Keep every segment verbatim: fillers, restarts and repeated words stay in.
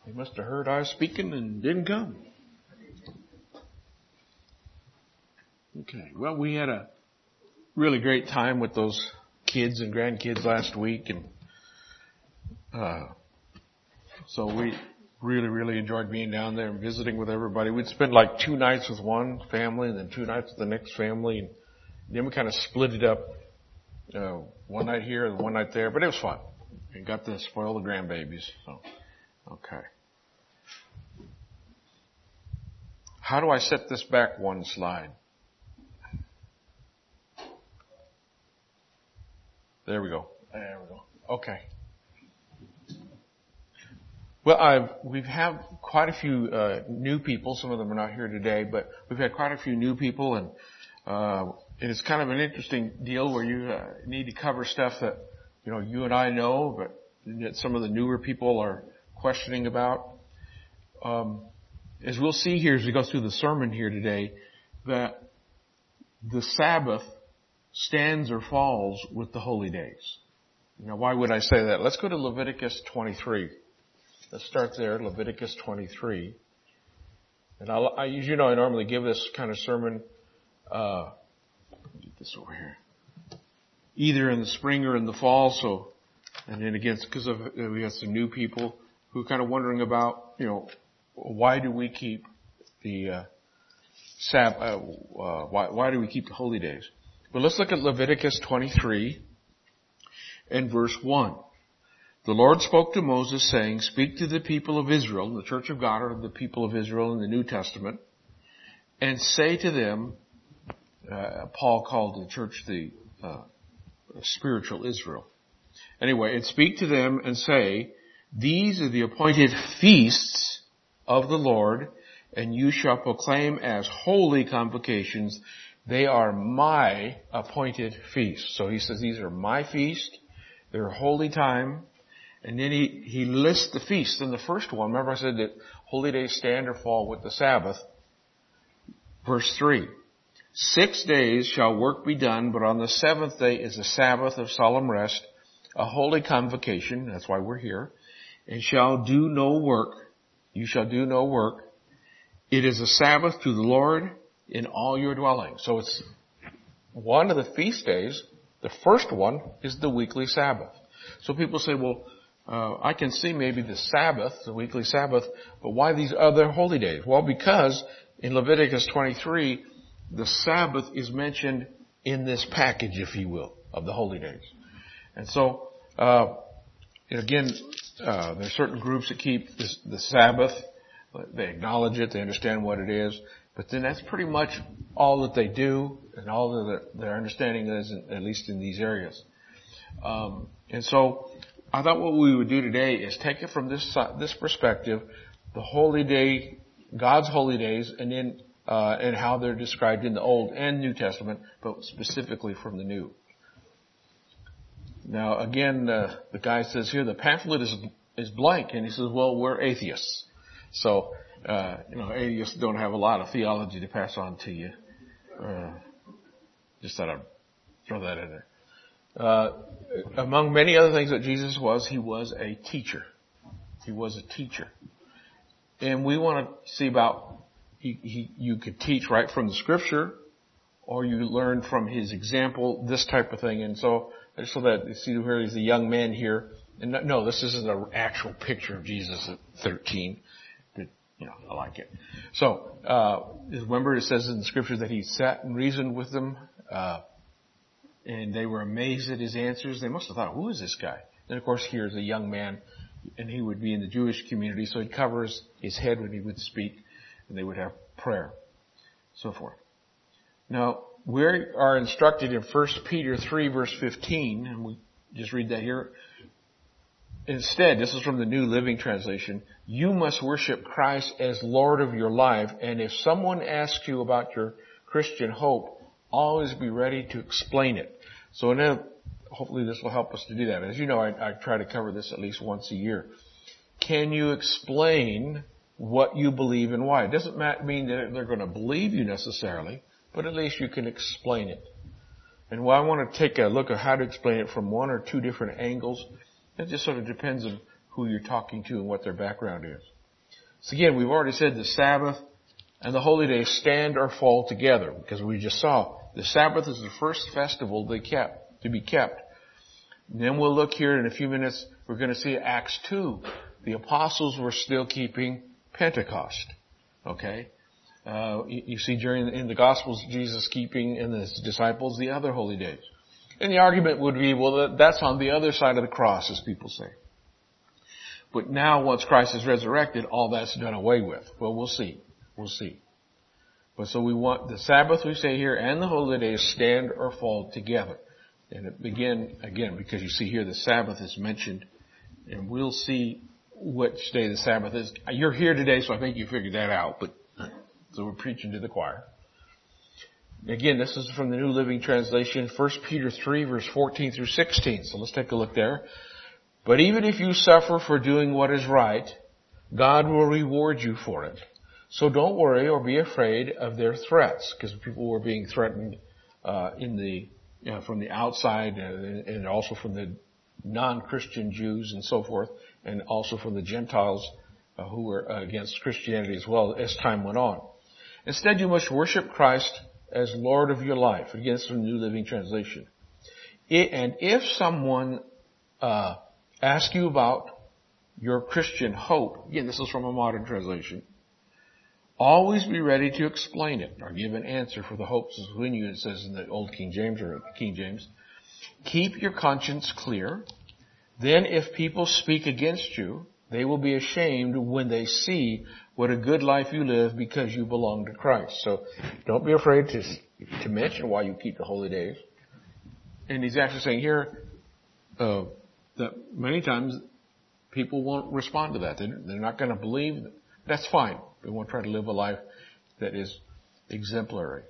He must have heard I was speaking and didn't come. Okay, well, we had a really great time with those kids and grandkids last week, and uh, so we really, really enjoyed being down there and visiting with everybody. We'd spend like two nights with one family and then two nights with the next family, and then we kind of split it up, uh, one night here and one night there, but it was fun. And got to spoil the grandbabies, so, okay. How do I set this back one slide? There we go. There we go. Okay. Well, I've, we've had quite a few uh, new people. Some of them are not here today, but we've had quite a few new people, and uh, it's kind of an interesting deal where you uh, need to cover stuff that you know you and I know, but that some of the newer people are questioning about. Um, as we'll see here as we go through the sermon here today, that the Sabbath stands or falls with the holy days. Now, why would I say that? Let's go to Leviticus twenty-three. Let's start there, Leviticus twenty-three. And I'll, I, as you know, I normally give this kind of sermon, uh, get this over here, either in the spring or in the fall. So, and then again, because of we have some new people who are kind of wondering about, you know, why do we keep the uh, Sabbath? Uh, uh, why, why do we keep the holy days? But let's look at Leviticus twenty-three and verse one. The Lord spoke to Moses, saying, "Speak to the people of Israel," the church of God, or the people of Israel in the New Testament, "and say to them," uh, Paul called the church the uh, spiritual Israel. Anyway, "and speak to them and say, these are the appointed feasts of the Lord, and you shall proclaim as holy convocations. They are my appointed feasts." So he says, these are my feasts. They're holy time. And then he, he lists the feasts. In the first one, remember I said that holy days stand or fall with the Sabbath. Verse three. "Six days shall work be done, but on the seventh day is a Sabbath of solemn rest, a holy convocation," that's why we're here, "and shall do no work. You shall do no work. It is a Sabbath to the Lord in all your dwellings." So it's one of the feast days. The first one is the weekly Sabbath. So people say, well, uh, I can see maybe the Sabbath, the weekly Sabbath, but why these other holy days? Well, because in Leviticus twenty-three, the Sabbath is mentioned in this package, if you will, of the holy days. And so, uh, again, uh, there are certain groups that keep this, the Sabbath. They acknowledge it. They understand what it is. But then that's pretty much all that they do and all that their understanding is, at least in these areas. Um, and so I thought what we would do today is take it from this this perspective, the holy day, God's holy days, and then uh, and how they're described in the Old and New Testament, but specifically from the New. Now, again, uh, the guy says here the pamphlet is is blank, and he says, well, we're atheists. So, uh, you know, atheists don't have a lot of theology to pass on to you. Uh, just thought I'd throw that in there. Uh, among many other things that Jesus was, he was a teacher. He was a teacher. And we want to see about, he, he, you could teach right from the scripture, or you learn from his example, this type of thing. And so, so that, you see here he's a young man here. And no, this isn't an actual picture of Jesus at thirteen. You know, I like it. So, uh, remember it says in the scripture that he sat and reasoned with them, uh, and they were amazed at his answers. They must have thought, who is this guy? And of course, here's a young man, and he would be in the Jewish community, so he'd cover his, his head when he would speak, and they would have prayer, so forth. Now, we are instructed in First Peter three, verse fifteen, and we just read that here. Instead, this is from the New Living Translation, "You must worship Christ as Lord of your life, and if someone asks you about your Christian hope, always be ready to explain it." So now, hopefully this will help us to do that. As you know, I, I try to cover this at least once a year. Can you explain what you believe and why? It doesn't mean that they're going to believe you necessarily, but at least you can explain it. And well, I want to take a look at how to explain it from one or two different angles. It just sort of depends on who you're talking to and what their background is. So again, we've already said the Sabbath and the holy days stand or fall together, because we just saw the Sabbath is the first festival they kept, to be kept. And then we'll look here in a few minutes, we're going to see Acts two. The apostles were still keeping Pentecost. Okay? Uh, you, you see during, in the Gospels, Jesus keeping, and his disciples, the other holy days. And the argument would be, well, that's on the other side of the cross, as people say. But now, once Christ is resurrected, all that's done away with. Well, we'll see. We'll see. But so we want the Sabbath, we say here, and the holy days stand or fall together. And it begin, again, because you see here the Sabbath is mentioned, and we'll see which day the Sabbath is. You're here today, so I think you figured that out, but so we're preaching to the choir. Again, this is from the New Living Translation, First Peter three, verse fourteen through sixteen. So let's take a look there. But even if you suffer for doing what is right, God will reward you for it. So don't worry or be afraid of their threats, because people were being threatened uh, in the you know, from the outside, and, and also from the non-Christian Jews and so forth, and also from the Gentiles uh, who were uh, against Christianity as well as time went on. Instead, you must worship Christ as Lord of your life. Again, it's from the New Living Translation. It, and if someone uh, asks you about your Christian hope, again, this is from a modern translation, always be ready to explain it or give an answer for the hopes is within you, it says in the Old King James or King James. Keep your conscience clear. Then if people speak against you, they will be ashamed when they see what a good life you live because you belong to Christ. So don't be afraid to, to mention why you keep the holy days. And he's actually saying here uh, that many times people won't respond to that. They're, they're not going to believe. That's fine. We won't try to live a life that is exemplary.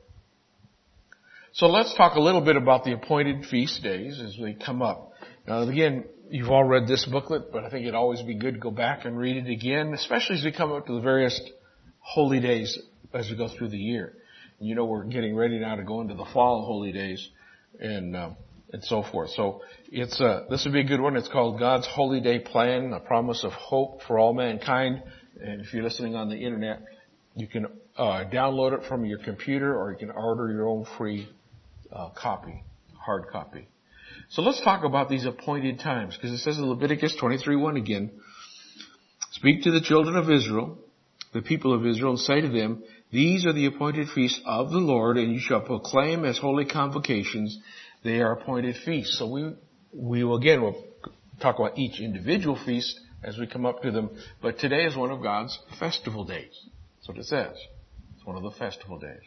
So let's talk a little bit about the appointed feast days as they come up. Now again, you've all read this booklet, but I think it'd always be good to go back and read it again, especially as we come up to the various holy days as we go through the year. And you know, we're getting ready now to go into the fall holy days and uh, and so forth. So it's uh, this would be a good one. It's called God's Holy Day Plan, a promise of hope for all mankind. And if you're listening on the internet, you can uh, download it from your computer, or you can order your own free uh, copy, hard copy. So let's talk about these appointed times, because it says in Leviticus twenty-three one again, speak to the children of Israel, the people of Israel, and say to them, these are the appointed feasts of the Lord, and you shall proclaim as holy convocations. They are appointed feasts. So we we will again we'll talk about each individual feast as we come up to them. But today is one of God's festival days. That's what it says. It's one of the festival days.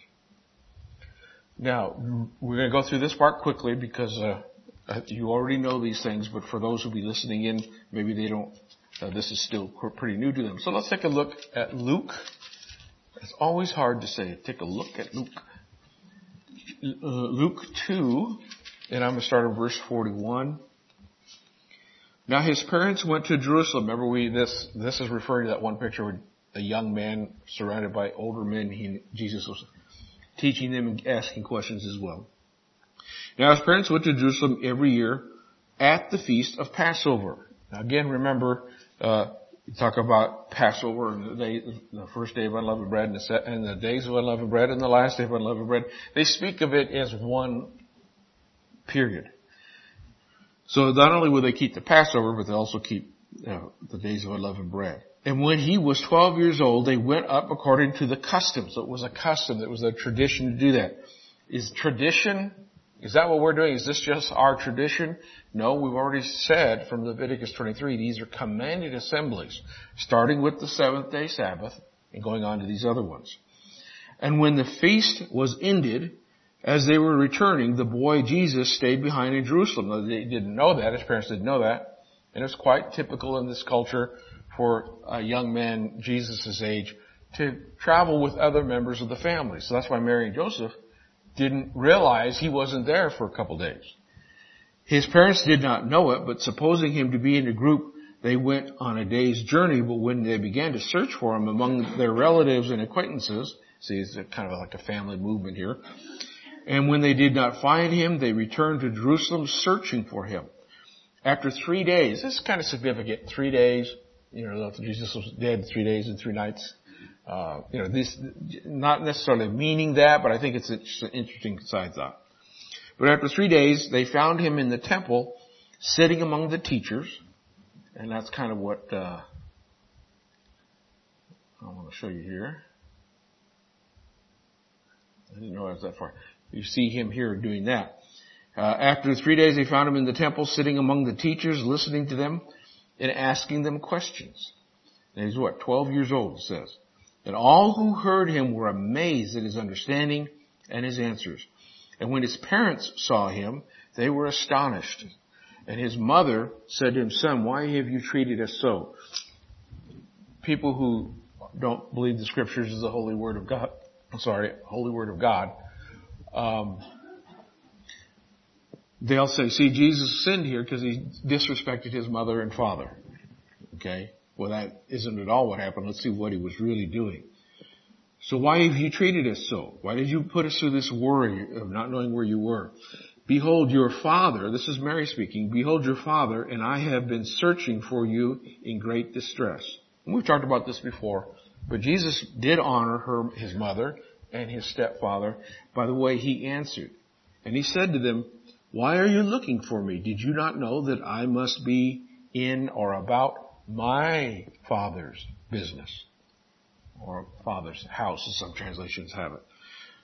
Now, we're going to go through this part quickly because uh, you already know these things, but for those who will be listening in, maybe they don't, uh, this is still pretty new to them. So let's take a look at Luke. It's always hard to say. Take a look at Luke. Uh, Luke two, and I'm going to start at verse forty-one. Now his parents went to Jerusalem. Remember, we this this is referring to that one picture with a young man surrounded by older men. He, Jesus was teaching them and asking questions as well. Now his parents went to Jerusalem every year at the feast of Passover. Now again, remember, uh, you talk about Passover and the, day, the first day of unleavened bread and the, set, and the days of unleavened bread and the last day of unleavened bread. They speak of it as one period. So not only will they keep the Passover, but they also keep uh, the days of unleavened bread. And when he was twelve years old, they went up according to the custom. So it was a custom. It was a tradition to do that. Is tradition, is that what we're doing? Is this just our tradition? No, we've already said from Leviticus twenty-three, these are commanded assemblies, starting with the seventh day Sabbath and going on to these other ones. And when the feast was ended, as they were returning, the boy Jesus stayed behind in Jerusalem. Now, they didn't know that. His parents didn't know that. And it's quite typical in this culture for a young man Jesus' age to travel with other members of the family. So that's why Mary and Joseph didn't realize he wasn't there for a couple days. His parents did not know it, but supposing him to be in a group, they went on a day's journey. But when they began to search for him among their relatives and acquaintances, see, it's kind of like a family movement here. And when they did not find him, they returned to Jerusalem searching for him. After three days, this is kind of significant, three days, you know, that Jesus was dead three days and three nights. Uh, you know, this, not necessarily meaning that, but I think it's an interesting side thought. But after three days, they found him in the temple, sitting among the teachers. And that's kind of what, uh, I want to show you here. I didn't know I was that far. You see him here doing that. Uh, after three days, they found him in the temple, sitting among the teachers, listening to them and asking them questions. And he's what, twelve years old, it says. And all who heard him were amazed at his understanding and his answers. And when his parents saw him, they were astonished. And his mother said to him, "Son, why have you treated us so?" People who don't believe the scriptures is the holy word of God, I'm sorry, holy word of God, um, they'll say, see, Jesus sinned here because he disrespected his mother and father. Okay? Well, that isn't at all what happened. Let's see what he was really doing. So why have you treated us so? Why did you put us through this worry of not knowing where you were? Behold, your father, this is Mary speaking, behold your father, and I have been searching for you in great distress. And we've talked about this before, but Jesus did honor her, his mother and his stepfather by the way he answered. And he said to them, "Why are you looking for me? Did you not know that I must be in or about my Father's business?" Or Father's house, as some translations have it.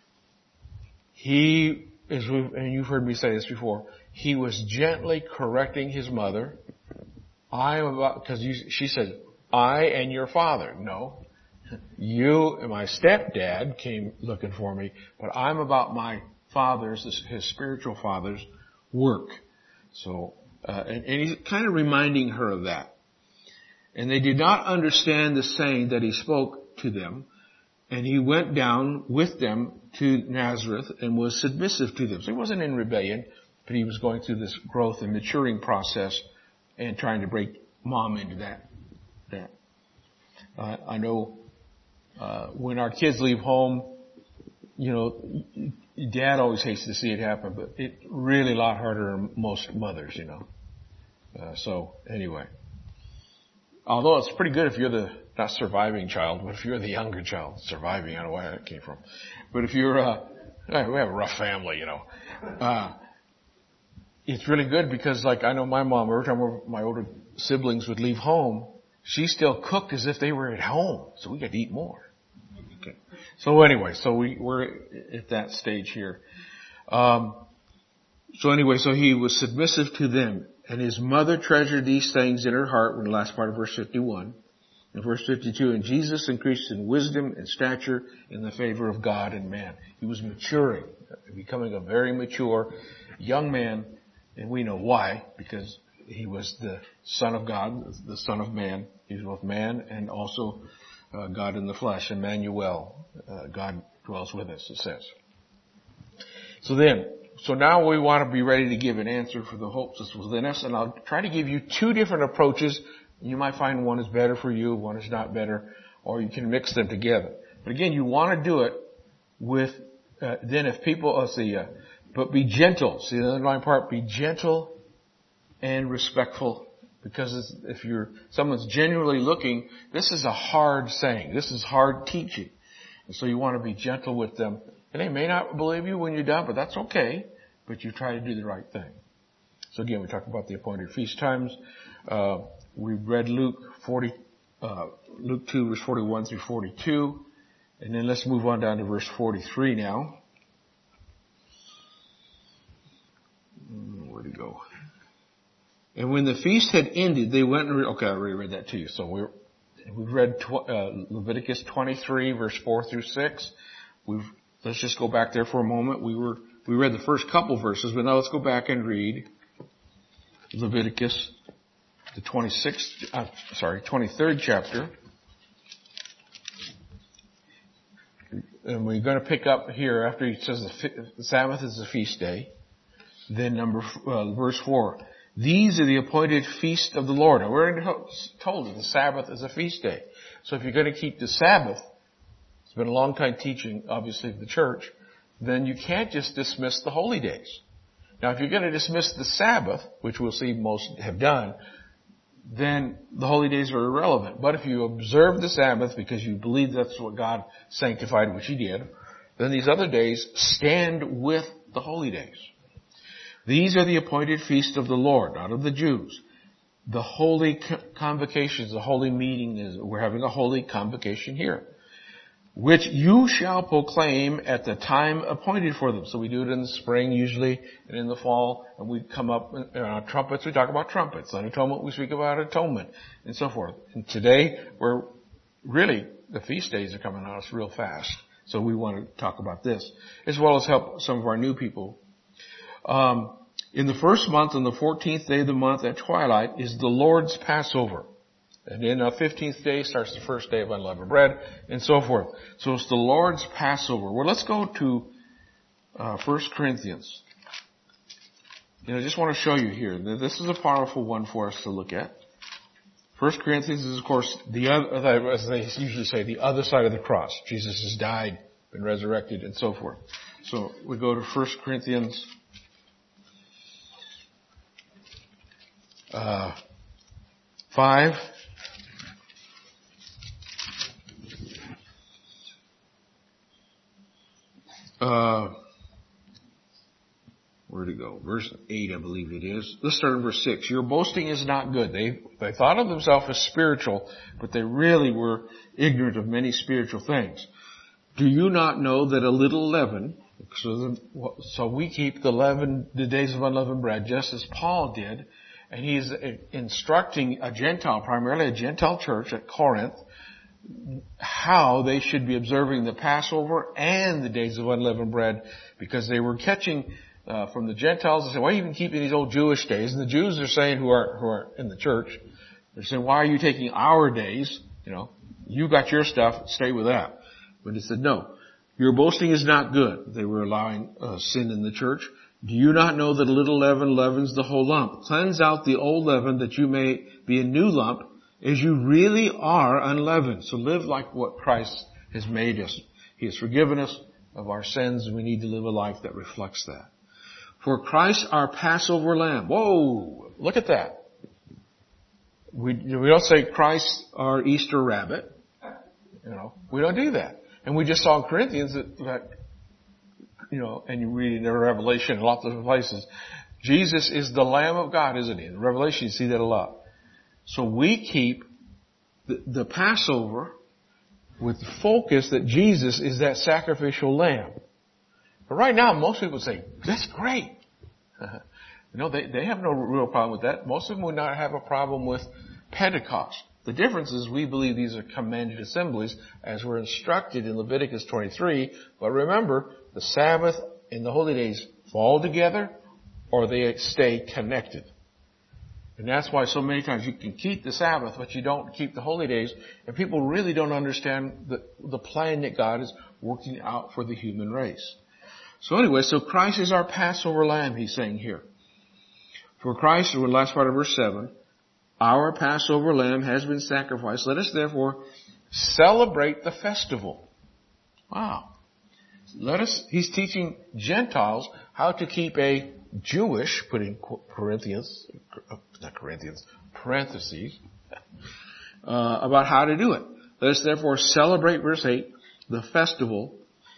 He, as we, and you've heard me say this before, he was gently correcting his mother. I am about, because she said, "I and your father." No. You and my stepdad came looking for me, but I'm about my father's, his spiritual father's work. So, uh, and, and he's kind of reminding her of that. And they did not understand the saying that he spoke to them. And he went down with them to Nazareth and was submissive to them. So he wasn't in rebellion, but he was going through this growth and maturing process and trying to break mom into that. that. Uh, I know uh, when our kids leave home, you know, dad always hates to see it happen, but it's really a lot harder than most mothers, you know. Uh, so anyway. Although it's pretty good if you're the, not surviving child, but if you're the younger child, surviving, I don't know where that came from. But if you're, uh, we have a rough family, you know. Uh, it's really good because like I know my mom, every time my older siblings would leave home, she still cooked as if they were at home. So we got to eat more. Okay. So anyway, so we, we're at that stage here. Um, so anyway, so he was submissive to them. And his mother treasured these things in her heart, in the last part of verse fifty-one. In verse fifty-two, and Jesus increased in wisdom and stature in the favor of God and man. He was maturing, becoming a very mature young man. And we know why, because he was the Son of God, the Son of Man. He was both man and also uh, God in the flesh, Emmanuel. Uh, God dwells with us, it says. So then, So now we want to be ready to give an answer for the hope that's within us. And I'll try to give you two different approaches. You might find one is better for you, one is not better, or you can mix them together. But again, you want to do it with, uh, then if people, let's see, uh, but be gentle. See the underlying part, be gentle and respectful. Because it's, if you're, someone's genuinely looking, this is a hard saying. This is hard teaching. And so you want to be gentle with them. And they may not believe you when you're done, but that's okay. But you try to do the right thing. So again, we talked about the appointed feast times. Uh, we read Luke forty, uh, Luke two, verse forty-one through forty-two. And then let's move on down to verse forty-three now. Where'd it go? And when the feast had ended, they went and re- okay, I already read that to you. So we're, we've read tw- uh, Leviticus twenty-three, verse four through six. We've Let's just go back there for a moment. We were, we read the first couple verses, but now let's go back and read Leviticus, the twenty-sixth, uh, sorry, twenty-third chapter. And we're going to pick up here after he says the, the Sabbath is a feast day. Then number, uh, verse four. These are the appointed feast of the Lord. Now we're told that the Sabbath is a feast day. So if you're going to keep the Sabbath, it's been a long time teaching, obviously, of the church, then you can't just dismiss the holy days. Now, if you're going to dismiss the Sabbath, which we'll see most have done, then the holy days are irrelevant. But if you observe the Sabbath because you believe that's what God sanctified, which He did, then these other days stand with the holy days. These are the appointed feasts of the Lord, not of the Jews. The holy convocations, the holy meeting is, we're having a holy convocation here, which you shall proclaim at the time appointed for them. So we do it in the spring usually, and in the fall, and we come up, in our trumpets, we talk about trumpets. On atonement, we speak about atonement, and so forth. And today, we're really, the feast days are coming on us real fast. So we want to talk about this, as well as help some of our new people. Um, in the first month, on the fourteenth day of the month at twilight, is the Lord's Passover. And then the fifteenth day starts the first day of unleavened bread, and so forth. So it's the Lord's Passover. Well, let's go to uh, First Corinthians. You know, I just want to show you here. This is a powerful one for us to look at. First Corinthians is, of course, the other, as they usually say, the other side of the cross. Jesus has died, been resurrected, and so forth. So we go to First Corinthians uh, five. Uh, where'd it go? Verse eight, I believe it is. Let's start in verse six. Your boasting is not good. They, they thought of themselves as spiritual, but they really were ignorant of many spiritual things. Do you not know that a little leaven, so, the, so we keep the leaven, the days of unleavened bread, just as Paul did, and he's instructing a Gentile, primarily a Gentile church at Corinth, how they should be observing the Passover and the days of unleavened bread, because they were catching uh, from the Gentiles and saying, why are you even keeping these old Jewish days? And the Jews are saying, who are who are in the church, they're saying, why are you taking our days? You know, you got your stuff, stay with that. But he said, no, your boasting is not good. They were allowing uh, sin in the church. Do you not know that a little leaven leavens the whole lump? Cleanse out the old leaven that you may be a new lump, as you really are unleavened. So live like what Christ has made us. He has forgiven us of our sins, and we need to live a life that reflects that. For Christ our Passover lamb. Whoa! Look at that. We, we don't say Christ our Easter rabbit. You know, we don't do that. And we just saw in Corinthians that, that you know, and you read in Revelation and lots of places, Jesus is the Lamb of God, isn't He? In Revelation you see that a lot. So we keep the, the Passover with the focus that Jesus is that sacrificial lamb. But right now, most people say, that's great. You know, they, they have no real problem with that. Most of them would not have a problem with Pentecost. The difference is we believe these are commanded assemblies as we're instructed in Leviticus twenty-three. But remember, the Sabbath and the holy days fall together or they stay connected. And that's why so many times you can keep the Sabbath, but you don't keep the holy days. And people really don't understand the, the plan that God is working out for the human race. So anyway, so Christ is our Passover lamb, he's saying here. For Christ, in the last part of verse seven, our Passover lamb has been sacrificed. Let us therefore celebrate the festival. Wow. Let us, he's teaching Gentiles how to keep a Jewish, put in Corinthians, not Corinthians, parentheses, uh, about how to do it. Let us therefore celebrate, verse eight, the festival,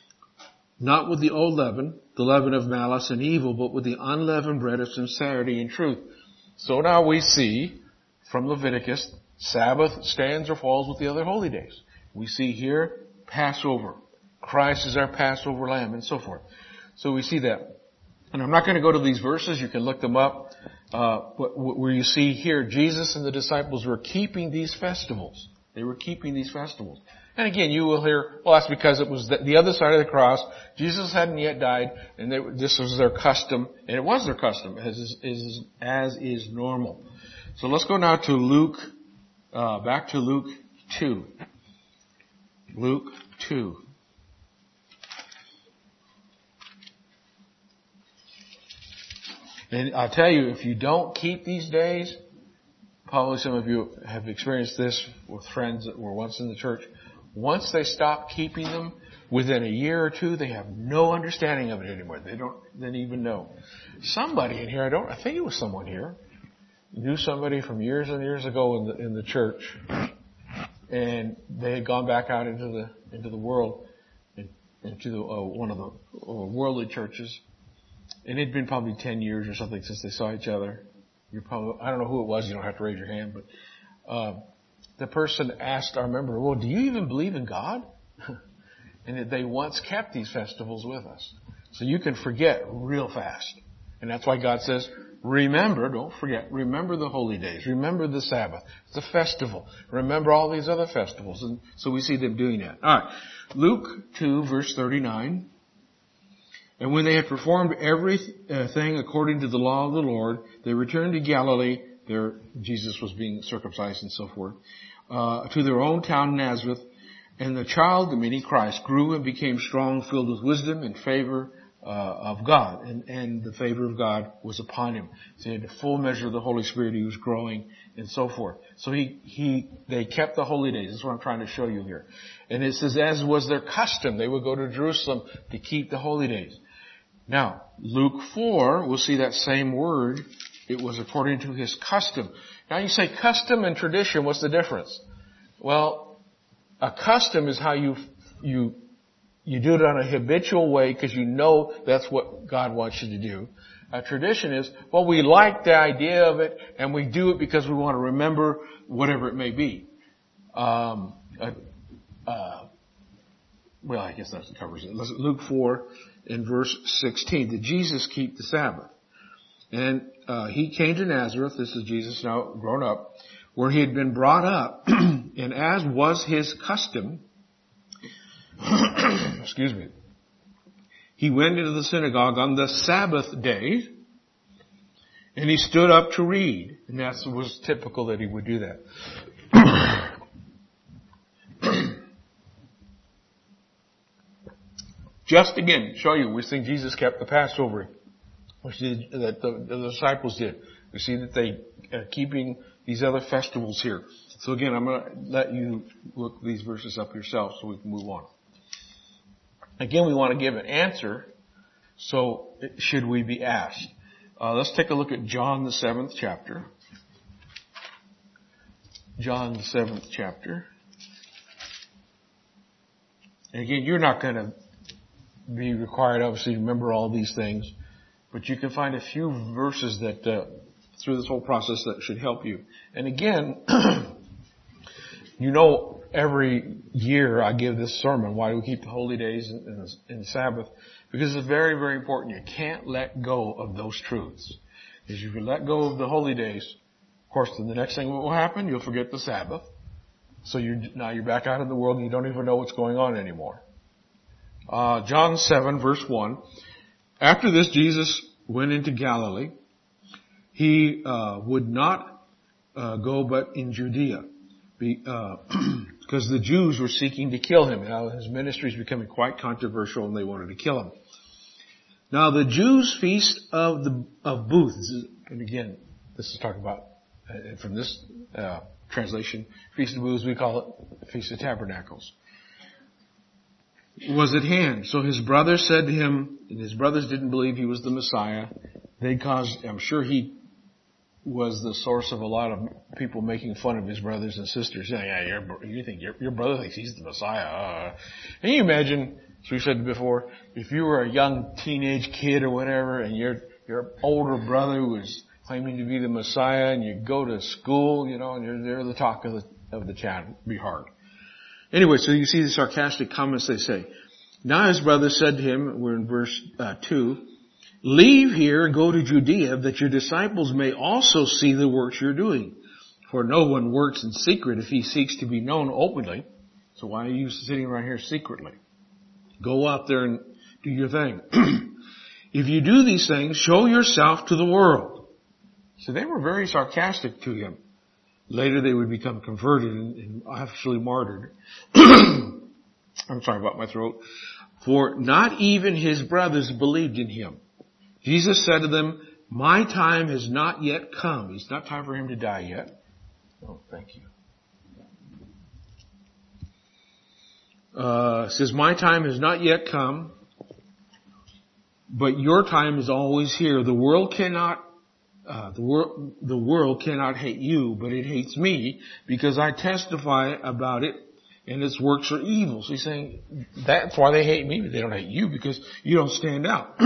not with the old leaven, the leaven of malice and evil, but with the unleavened bread of sincerity and truth. So now we see from Leviticus, Sabbath stands or falls with the other holy days. We see here Passover. Christ is our Passover lamb and so forth. So we see that. And I'm not going to go to these verses. You can look them up. Uh, where you see here, Jesus and the disciples were keeping these festivals. They were keeping these festivals. And again, you will hear, well, that's because it was the, the other side of the cross. Jesus hadn't yet died, and they, this was their custom, and it was their custom, as is, is, as is normal. So let's go now to Luke, uh, back to Luke two. Luke two. And I'll tell you, if you don't keep these days, probably some of you have experienced this with friends that were once in the church. Once they stop keeping them, within a year or two, they have no understanding of it anymore. They don't, they don't even know. Somebody in here, I don't, I think it was someone here, knew somebody from years and years ago in the, in the church, and they had gone back out into the, into the world, into the, uh, one of the uh, worldly churches, and it'd been probably ten years or something since they saw each other. You're probably, I don't know who it was, you don't have to raise your hand, but, um, the person asked our member, well, do you even believe in God? And they once kept these festivals with us. So you can forget real fast. And that's why God says, remember, don't forget, remember the holy days. Remember the Sabbath. It's a festival. Remember all these other festivals. And so we see them doing that. All right. Luke two, verse thirty-nine. And when they had performed everything according to the law of the Lord, they returned to Galilee. There, Jesus was being circumcised and so forth, uh, to their own town Nazareth. And the child, meaning Christ, grew and became strong, filled with wisdom and favor uh, of God. And, and the favor of God was upon him. So he had the full measure of the Holy Spirit. He was growing and so forth. So he, he, they kept the holy days. That's what I'm trying to show you here. And it says, as was their custom, they would go to Jerusalem to keep the holy days. Now, Luke four, we'll see that same word. It was according to his custom. Now you say custom and tradition, what's the difference? Well, a custom is how you, you, you do it on a habitual way because you know that's what God wants you to do. A tradition is, well, we like the idea of it and we do it because we want to remember whatever it may be. Um, uh, uh, well, I guess that covers it. Let's, Luke four in verse sixteen. Did Jesus keep the Sabbath? And uh, he came to Nazareth. This is Jesus now grown up, where he had been brought up, and as was his custom, excuse me, he went into the synagogue on the Sabbath day, and he stood up to read. And that was typical that he would do that. Just again, show you, we see Jesus kept the Passover. We see that the, the disciples did. We see that they are keeping these other festivals here. So again, I'm going to let you look these verses up yourself so we can move on. Again, we want to give an answer. So should we be asked? Uh, let's take a look at John the seventh chapter. John the seventh chapter. And again, you're not going to be required, obviously, to remember all these things. But you can find a few verses that, uh, through this whole process that should help you. And again, you know, every year I give this sermon, why do we keep the holy days and the, and the Sabbath? Because it's very, very important. You can't let go of those truths. Because if you let go of the holy days, of course, then the next thing that will happen, you'll forget the Sabbath. So you now you're back out in the world and you don't even know what's going on anymore. Uh, John seven, verse one. After this, Jesus went into Galilee. He uh, would not uh, go but in Judea, because uh, the Jews were seeking to kill him. Now his ministry is becoming quite controversial, and they wanted to kill him. Now the Jews' feast of the of booths, and again, this is talking about uh, from this uh, translation, feast of booths. We call it Feast of Tabernacles. Was at hand. So his brothers said to him, and his brothers didn't believe he was the Messiah. They caused, I'm sure he was the source of a lot of people making fun of his brothers and sisters, saying, yeah, you're, you think your, your brother thinks he's the Messiah. Uh. Can you imagine, as we said before, if you were a young teenage kid or whatever, and your your older brother was claiming to be the Messiah, and you go to school, you know, and you're, they're the talk of the of the town. It'd be hard. Anyway, so you see the sarcastic comments they say. Now his brother said to him, we're in verse uh, two, leave here and go to Judea, that your disciples may also see the works you're doing. For no one works in secret if he seeks to be known openly. So why are you sitting right here secretly? Go out there and do your thing. If you do these things, show yourself to the world. So they were very sarcastic to him. Later they would become converted and, and actually martyred. I'm sorry about my throat. For not even his brothers believed in him. Jesus said to them, my time has not yet come. It's not time for him to die yet. Oh, thank you. Uh, says, my time has not yet come, but your time is always here. The world cannot uh, the world, the world cannot hate you, but it hates me because I testify about it and its works are evil. So he's saying that's why they hate me, but they don't hate you because you don't stand out.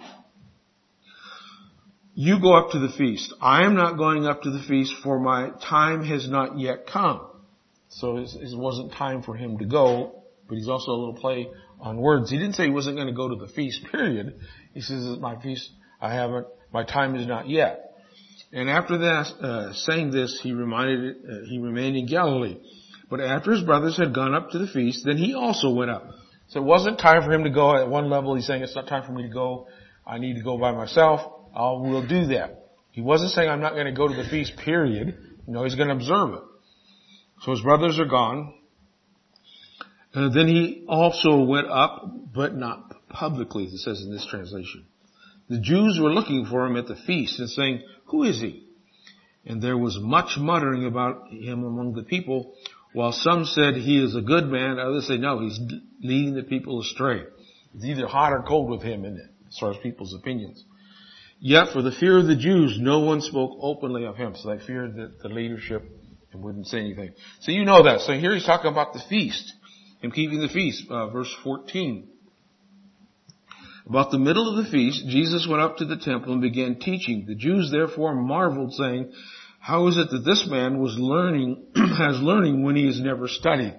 You go up to the feast. I am not going up to the feast, for my time has not yet come. So it wasn't time for him to go, but he's also a little play on words. He didn't say he wasn't going to go to the feast, period. He says, my feast, I haven't, my time is not yet. And after that, uh, saying this, he reminded, uh, he remained in Galilee. But after his brothers had gone up to the feast, then he also went up. So it wasn't time for him to go. At one level, he's saying, it's not time for me to go. I need to go by myself. I will do that. He wasn't saying I'm not going to go to the feast, period. No, he's going to observe it. So his brothers are gone. And then he also went up, but not publicly, it says in this translation. The Jews were looking for him at the feast and saying, who is he? And there was much muttering about him among the people, while some said he is a good man, others say no, he's leading the people astray. It's either hot or cold with him in it, as far as people's opinions. Yet for the fear of the Jews, no one spoke openly of him. So they feared the, the leadership and wouldn't say anything. So you know that. So here he's talking about the feast, him keeping the feast, uh, verse fourteen. About the middle of the feast, Jesus went up to the temple and began teaching. The Jews therefore marveled, saying, how is it that this man was learning, has learning when he has never studied?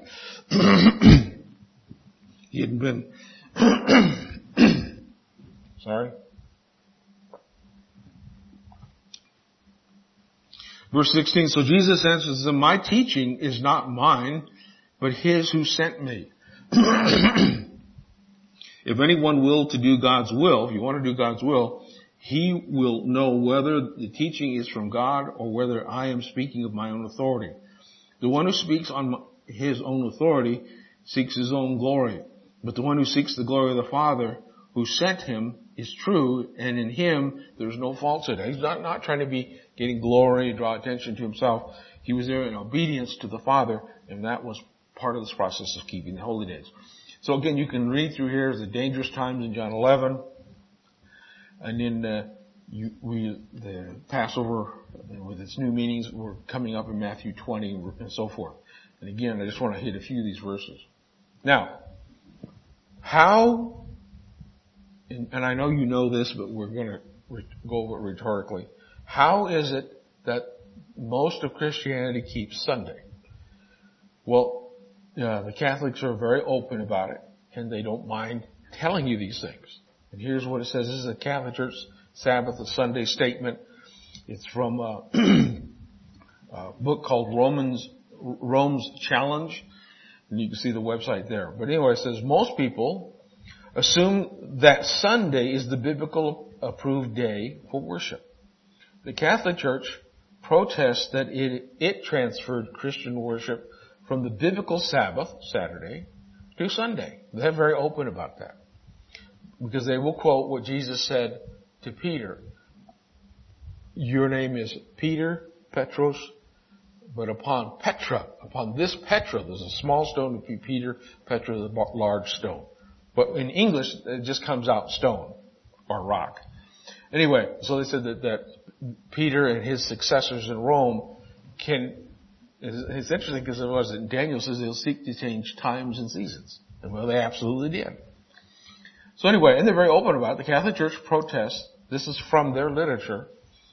He hadn't been, sorry. Verse sixteen, so Jesus answers them, my teaching is not mine, but his who sent me. If anyone will to do God's will, if you want to do God's will, he will know whether the teaching is from God or whether I am speaking of my own authority. The one who speaks on his own authority seeks his own glory. But the one who seeks the glory of the Father who sent him is true, and in him there's no falsehood. He's not, not trying to be getting glory, draw attention to himself. He was there in obedience to the Father, and that was part of this process of keeping the holy days. So again, you can read through here the dangerous times in John eleven, and then uh, you, we, the Passover with its new meanings were coming up in Matthew twenty and so forth. And again, I just want to hit a few of these verses. Now, how, and I know you know this, but we're going to go over it rhetorically. How is it that most of Christianity keeps Sunday? Well, uh, the Catholics are very open about it, and they don't mind telling you these things. And here's what it says. This is a Catholic Church Sabbath of Sunday statement. It's from a, a book called Romans, Rome's Challenge. And you can see the website there. But anyway, it says most people assume that Sunday is the biblical approved day for worship. The Catholic Church protests that it, it transferred Christian worship from the biblical Sabbath, Saturday, to Sunday. They're very open about that. Because they will quote what Jesus said to Peter. Your name is Peter, Petros, but upon Petra, upon this Petra, there's a small stone to be Peter, Petra, the large stone. But in English, it just comes out stone or rock. Anyway, so they said that, that Peter and his successors in Rome can, it's interesting because it was, Daniel says they'll seek to change times and seasons. And well, they absolutely did. So anyway, and they're very open about it. The Catholic Church protests, this is from their literature,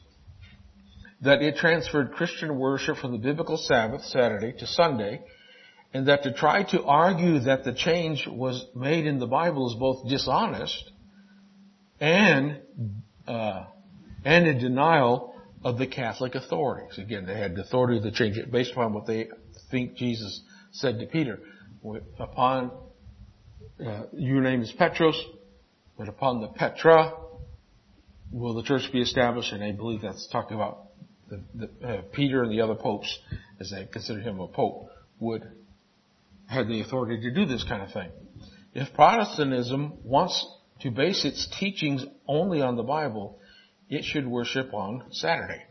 that it transferred Christian worship from the biblical Sabbath, Saturday, to Sunday, and that to try to argue that the change was made in the Bible is both dishonest and uh, and a denial of the Catholic authorities. Again, they had the authority to change it based upon what they think Jesus said to Peter. Upon uh, your name is Petros, but upon the Petra will the church be established, and they believe that's talking about the, the, uh, Peter and the other popes, as they consider him a pope, would have the authority to do this kind of thing. If Protestantism wants to base its teachings only on the Bible, it should worship on Saturday.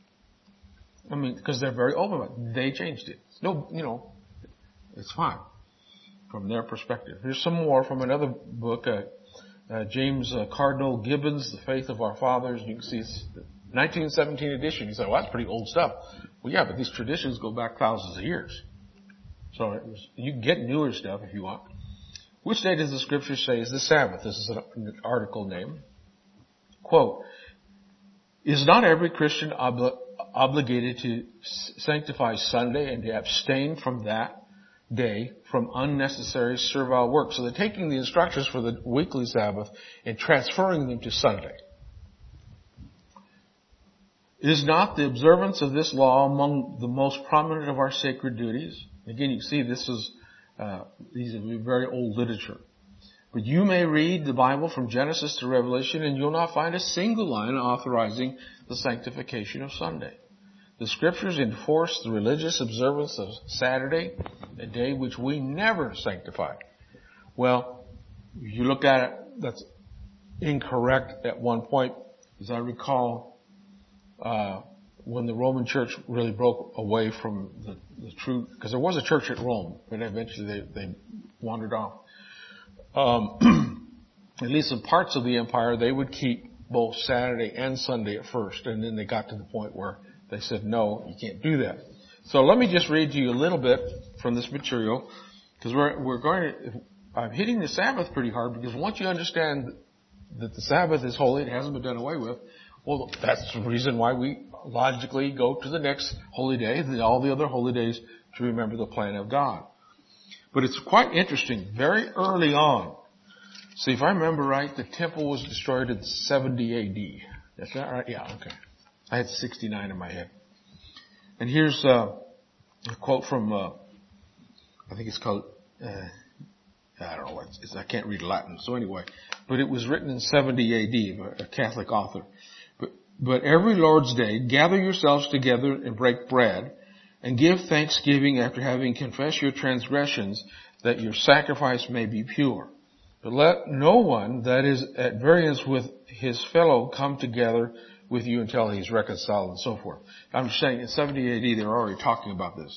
I mean, because they're very open about it. They changed it. No, you know, it's fine from their perspective. Here's some more from another book, uh, uh, James uh, Cardinal Gibbons, The Faith of Our Fathers. You can see it's nineteen seventeen edition. You say, well, that's pretty old stuff. Well, yeah, but these traditions go back thousands of years. So it was, you can get newer stuff if you want. Which day does the scripture say is the Sabbath? This is an article name. Quote, is not every Christian obli- obligated to sanctify Sunday and to abstain from that day from unnecessary servile work? So they're taking the instructions for the weekly Sabbath and transferring them to Sunday. Is not the observance of this law among the most prominent of our sacred duties? Again, you see this is, uh, these are very old literature. But you may read the Bible from Genesis to Revelation and you'll not find a single line authorizing the sanctification of Sunday. The scriptures enforce the religious observance of Saturday, a day which we never sanctify. Well, if you look at it, that's incorrect at one point. As I recall, uh, when the Roman Church really broke away from the, the true, because there was a church at Rome, but eventually they, they wandered off. Um, at least in parts of the empire, they would keep both Saturday and Sunday at first, and then they got to the point where they said, no, you can't do that. So let me just read to you a little bit from this material, because we're, we're going to, I'm hitting the Sabbath pretty hard, because once you understand that the Sabbath is holy, it hasn't been done away with, well, that's the reason why we logically go to the next holy day, and all the other holy days to remember the plan of God. But it's quite interesting. Very early on, see, if I remember right, the temple was destroyed in seventy A D. That's that right? Yeah, okay. I had sixty-nine in my head. And here's uh, a quote from, uh, I think it's called, uh, I don't know what it's, I can't read Latin, so anyway. But it was written in seventy A D, a Catholic author. But, but every Lord's Day, gather yourselves together and break bread, and give thanksgiving after having confessed your transgressions, that your sacrifice may be pure. But let no one that is at variance with his fellow come together with you until he's reconciled, and so forth. I'm saying in seventy A D, they were already talking about this.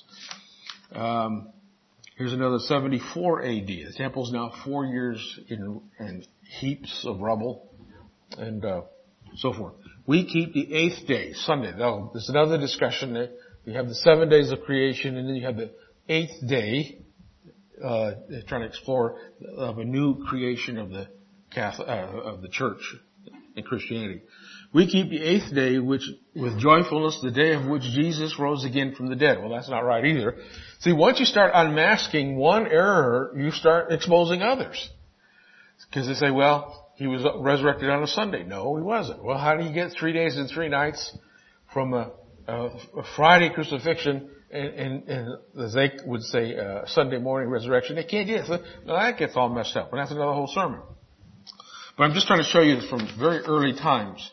Um, here's another seventy-four A D. The temple's now four years in, in heaps of rubble, and uh, so forth. We keep the eighth day, Sunday. Now, there's another discussion there. You have the seven days of creation, and then you have the eighth day, uh, trying to explore of a new creation of the Catholic, uh, of the church in Christianity. We keep the eighth day, which with joyfulness, the day of which Jesus rose again from the dead. Well, that's not right either. See, once you start unmasking one error, you start exposing others. Because they say, well, he was resurrected on a Sunday. No, he wasn't. Well, how do you get three days and three nights from a Uh, a Friday crucifixion and, and, and as they would say, uh, Sunday morning resurrection? They can't do it. So, no, that gets all messed up, and that's another whole sermon. But I'm just trying to show you this from very early times.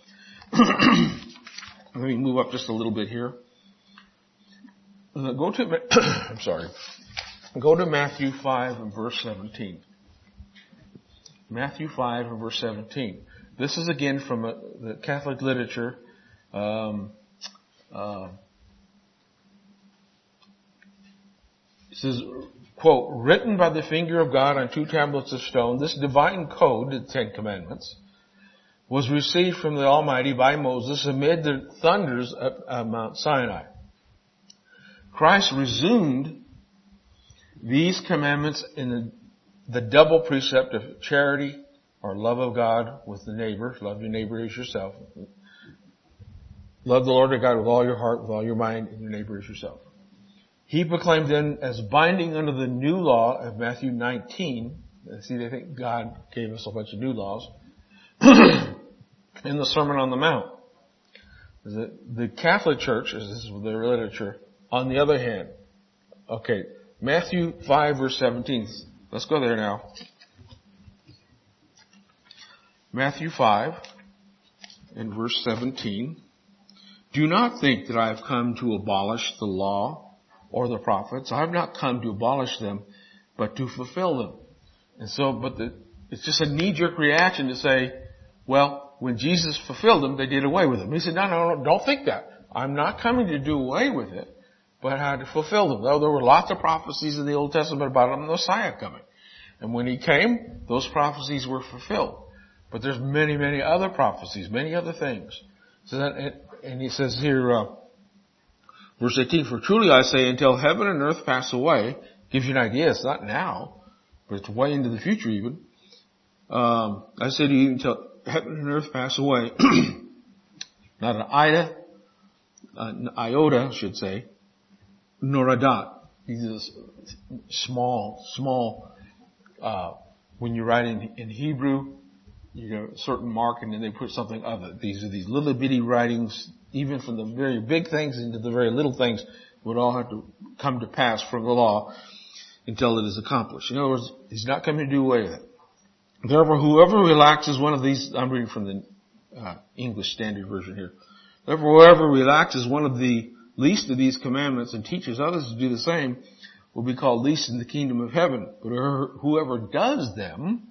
Let me move up just a little bit here. Uh, go to, I'm sorry. Go to Matthew five and verse seventeen. Matthew five and verse seventeen. This is again from a, the Catholic literature. Um, Uh, it says, quote, written by the finger of God on two tablets of stone, this divine code, the Ten Commandments, was received from the Almighty by Moses amid the thunders of, of Mount Sinai. Christ resumed these commandments in the, the double precept of charity or love of God with the neighbor. Love your neighbor as yourself. Love the Lord your God with all your heart, with all your mind, and your neighbor as yourself. He proclaimed them as binding under the new law of Matthew nineteen. See, they think God gave us a bunch of new laws. In the Sermon on the Mount. The, the Catholic Church, this is their literature, on the other hand. Okay, Matthew five verse seventeen. Let's go there now. Matthew five and verse seventeen. Do not think that I have come to abolish the law or the prophets. I have not come to abolish them, but to fulfill them. And so, but the, it's just a knee-jerk reaction to say, well, when Jesus fulfilled them, they did away with them. He said, no, no, no, don't think that. I'm not coming to do away with it, but how to fulfill them. Though there were lots of prophecies in the Old Testament about the Messiah coming. And when he came, those prophecies were fulfilled. But there's many, many other prophecies, many other things. So that it, and he says here, uh, verse eighteen, for truly I say, until heaven and earth pass away, gives you an idea, it's not now, but it's way into the future even. Um, I say to you, until heaven and earth pass away, not an iota, an iota, I should say, nor a dot. These are small, small, uh, when you write in, in Hebrew, you get a certain mark and then they put something other. These are these little bitty writings, even from the very big things into the very little things, would all have to come to pass from the law until it is accomplished. In other words, he's not coming to do away with it. Therefore, whoever relaxes one of these, I'm reading from the uh, English Standard Version here. Therefore, whoever relaxes one of the least of these commandments and teaches others to do the same will be called least in the kingdom of heaven. But whoever does them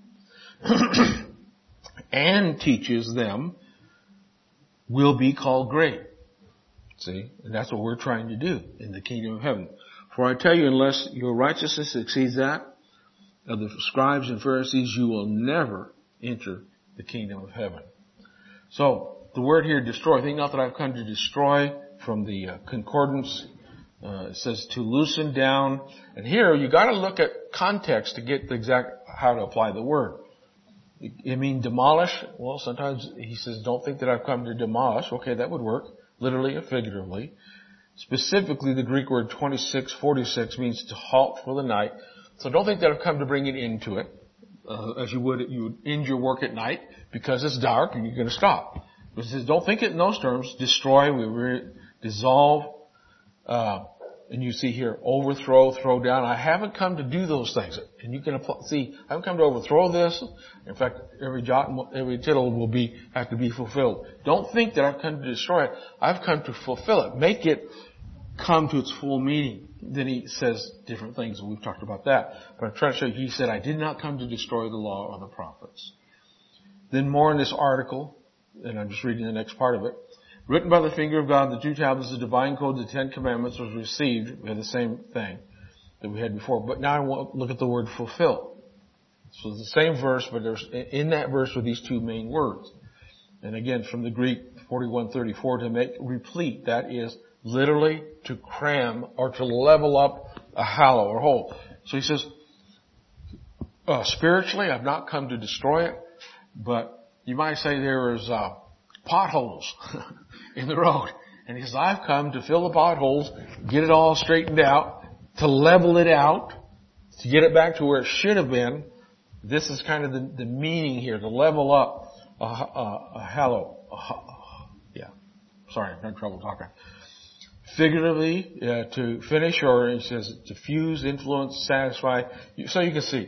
and teaches them will be called great. See? And that's what we're trying to do in the kingdom of heaven. For I tell you, unless your righteousness exceeds that of the scribes and Pharisees, you will never enter the kingdom of heaven. So, the word here, destroy, think not that I've come to destroy, from the uh, concordance, uh, it says to loosen down. And here, you gotta look at context to get the exact, how to apply the word. It means demolish. Well, sometimes he says, don't think that I've come to demolish. Okay, that would work, literally or figuratively. Specifically, the Greek word twenty-six forty-six means to halt for the night. So don't think that I've come to bring it into it, uh, as you would, you would end your work at night because it's dark and you're going to stop. But it says, don't think it in those terms. Destroy, we re- dissolve, uh, and you see here, overthrow, throw down. I haven't come to do those things. And you can apply, see, I haven't come to overthrow this. In fact, every jot and every tittle will be, have to be fulfilled. Don't think that I've come to destroy it. I've come to fulfill it. Make it come to its full meaning. Then he says different things, and we've talked about that. But I'm trying to show you, he said, I did not come to destroy the law or the prophets. Then more in this article, and I'm just reading the next part of it. Written by the finger of God, the two tablets of the divine code, the Ten Commandments was received. We had the same thing that we had before. But now I want to look at the word fulfill. So it's the same verse, but there's, in that verse are these two main words. And again, from the Greek forty-one thirty-four, to make replete, that is literally to cram or to level up a hollow or hole. So he says, uh, spiritually, I've not come to destroy it, but you might say there is, uh, potholes in the road. And he says, I've come to fill the potholes, get it all straightened out, to level it out, to get it back to where it should have been. This is kind of the, the meaning here, to level up a, a, a hollow. A, yeah. Sorry, I'm having trouble talking. Figuratively, uh, to finish, or he says to fuse, influence, satisfy. So you can see.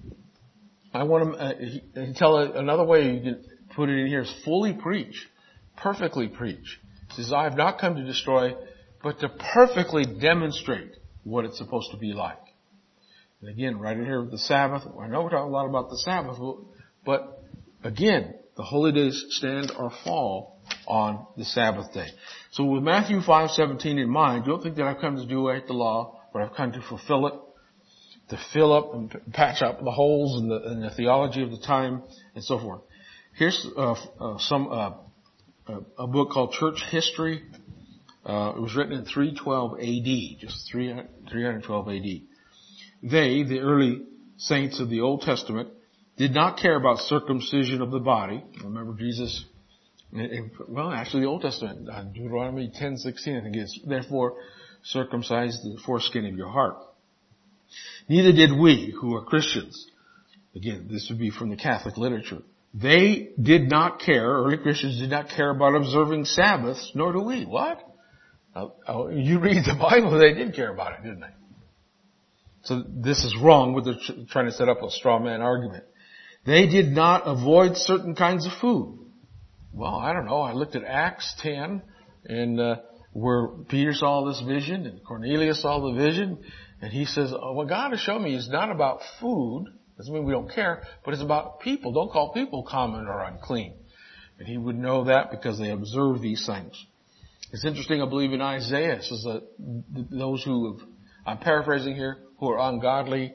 I want to uh, he, he tell it another way you can put it in here is fully preach, perfectly preach. He says, I have not come to destroy, but to perfectly demonstrate what it's supposed to be like. And again, right in here with the Sabbath, I know we're talking a lot about the Sabbath, but again, the holy days stand or fall on the Sabbath day. So with Matthew five seventeen in mind, don't think that I've come to do away with the law, but I've come to fulfill it, to fill up and patch up the holes in the, in the theology of the time, and so forth. Here's uh, uh, some uh, a book called Church History. Uh, it was written in three twelve A D, just three twelve A D. They, the early saints of the Old Testament, did not care about circumcision of the body. Remember Jesus, well, actually the Old Testament, Deuteronomy ten sixteen, I think it is. Therefore, circumcise the foreskin of your heart. Neither did we, who are Christians. Again, this would be from the Catholic literature. They did not care, early Christians did not care about observing Sabbaths, nor do we. What? Uh, oh, you read the Bible, they did care about it, didn't they? So this is wrong with the trying to set up a straw man argument. They did not avoid certain kinds of food. Well, I don't know. I looked at Acts ten, and uh, where Peter saw this vision, and Cornelius saw the vision, and he says, oh, what God has shown me is not about food. Doesn't mean we don't care, but it's about people. Don't call people common or unclean. And he would know that because they observe these things. It's interesting, I believe in Isaiah, it says that those who have, I'm paraphrasing here, who are ungodly,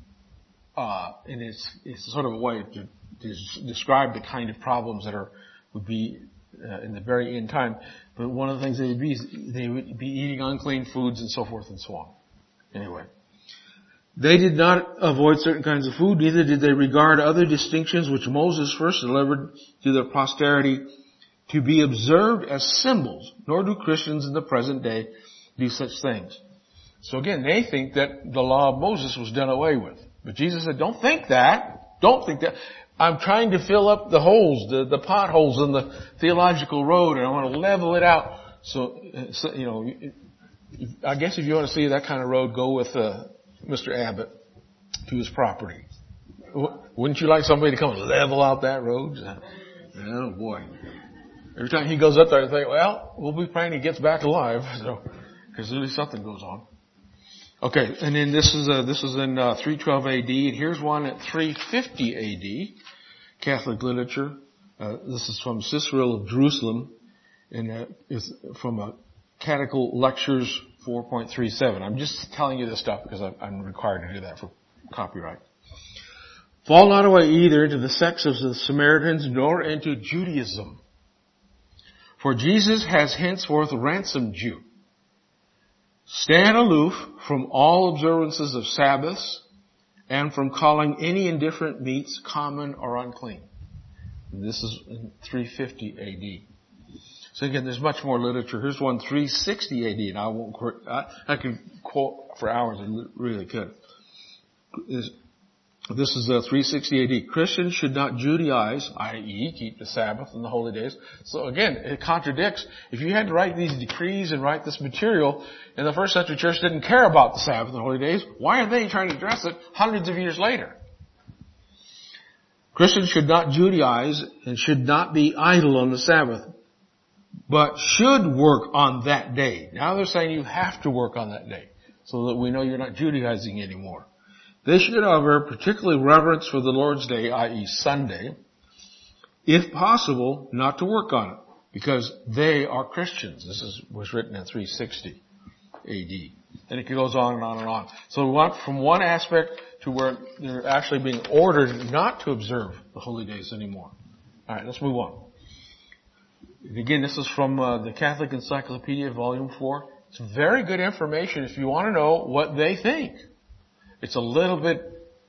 uh, and it's, it's sort of a way to, to describe the kind of problems that are, would be uh, in the very end time. But one of the things they would be is they would be eating unclean foods and so forth and so on. Anyway. They did not avoid certain kinds of food, neither did they regard other distinctions which Moses first delivered to their posterity to be observed as symbols, nor do Christians in the present day do such things. So again, they think that the law of Moses was done away with. But Jesus said, don't think that. Don't think that. I'm trying to fill up the holes, the, the potholes in the theological road, and I want to level it out. So, so you know, I guess if you want to see that kind of road, go with uh, Mister Abbott to his property. Wouldn't you like somebody to come and level out that road? Oh boy. Every time he goes up there, I think, well, we'll be praying he gets back alive, so, because at least something goes on. Okay, and then this is, uh, this is in, uh, three twelve A D, and here's one at three fifty A D, Catholic literature. Uh, this is from Cicero of Jerusalem, and uh, is from a Catechetical Lectures four point three seven. I'm just telling you this stuff because I'm required to do that for copyright. Fall not away either into the sects of the Samaritans, nor into Judaism. For Jesus has henceforth ransomed you. Stand aloof from all observances of Sabbaths and from calling any indifferent meats common or unclean. And this is in three fifty A D. So again, there's much more literature. Here's one three sixty A D, and I won't. I, I could quote for hours. I really could. This, this is uh, three sixty A D. Christians should not Judaize, that is, keep the Sabbath and the holy days. So again, it contradicts. If you had to write these decrees and write this material, and the first century church didn't care about the Sabbath and holy days, why are they trying to address it hundreds of years later? Christians should not Judaize and should not be idle on the Sabbath, but should work on that day. Now they're saying you have to work on that day so that we know you're not Judaizing anymore. They should, however, particularly reverence for the Lord's Day, that is Sunday, if possible, not to work on it, because they are Christians. This is, was written in three sixty A D. And it goes on and on and on. So we want from one aspect to where they're actually being ordered not to observe the holy days anymore. All right, let's move on. Again, this is from uh, the Catholic Encyclopedia, Volume four. It's very good information if you want to know what they think. It's a little bit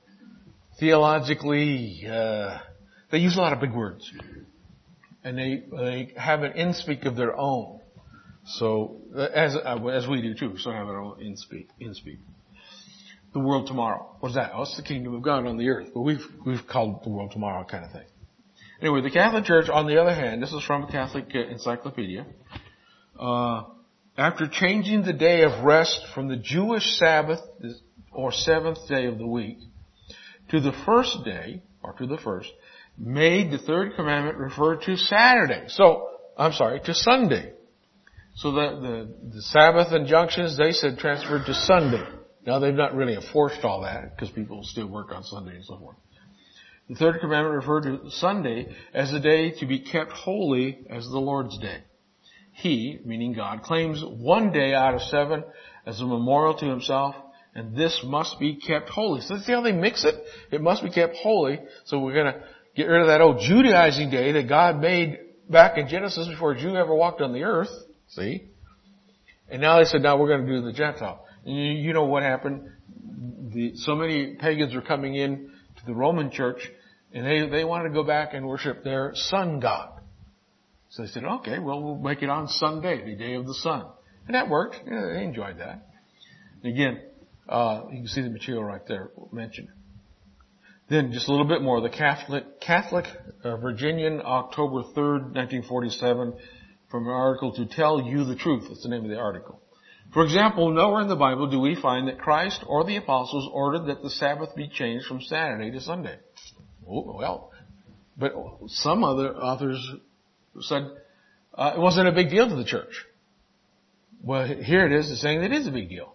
theologically, uh, they use a lot of big words. And they, they have an in-speak of their own. So, as, as we do too, so have our own in-speak, in-speak. The world tomorrow. What's that? Oh, it's the kingdom of God on the earth. But we've, we've called it the world tomorrow kind of thing. Anyway, the Catholic Church, on the other hand, this is from a Catholic Encyclopedia, uh, after changing the day of rest from the Jewish Sabbath, or seventh day of the week, to the first day, or to the first, made the third commandment refer to Saturday. So, I'm sorry, to Sunday. So the, the, the Sabbath injunctions, they said transferred to Sunday. Now they've not really enforced all that, because people still work on Sunday and so forth. The third commandment referred to Sunday as a day to be kept holy as the Lord's Day. He, meaning God, claims one day out of seven as a memorial to himself, and this must be kept holy. So see how they mix it? It must be kept holy. So we're going to get rid of that old Judaizing day that God made back in Genesis before a Jew ever walked on the earth. See? And now they said, now we're going to do the Gentile. And you, you know what happened? The, so many pagans were coming in to the Roman church, and they, they wanted to go back and worship their sun god. So they said, okay, well, we'll make it on Sunday, the day of the sun. And that worked. Yeah, they enjoyed that. And again, uh, you can see the material right there mentioned. Then just a little bit more. The Catholic, Catholic uh, Virginian, October third, nineteen forty-seven, from an article to tell you the truth. That's the name of the article. For example, nowhere in the Bible do we find that Christ or the apostles ordered that the Sabbath be changed from Saturday to Sunday. Oh, well, but some other authors said uh, it wasn't a big deal to the church. Well, here it is, it's saying it is a big deal.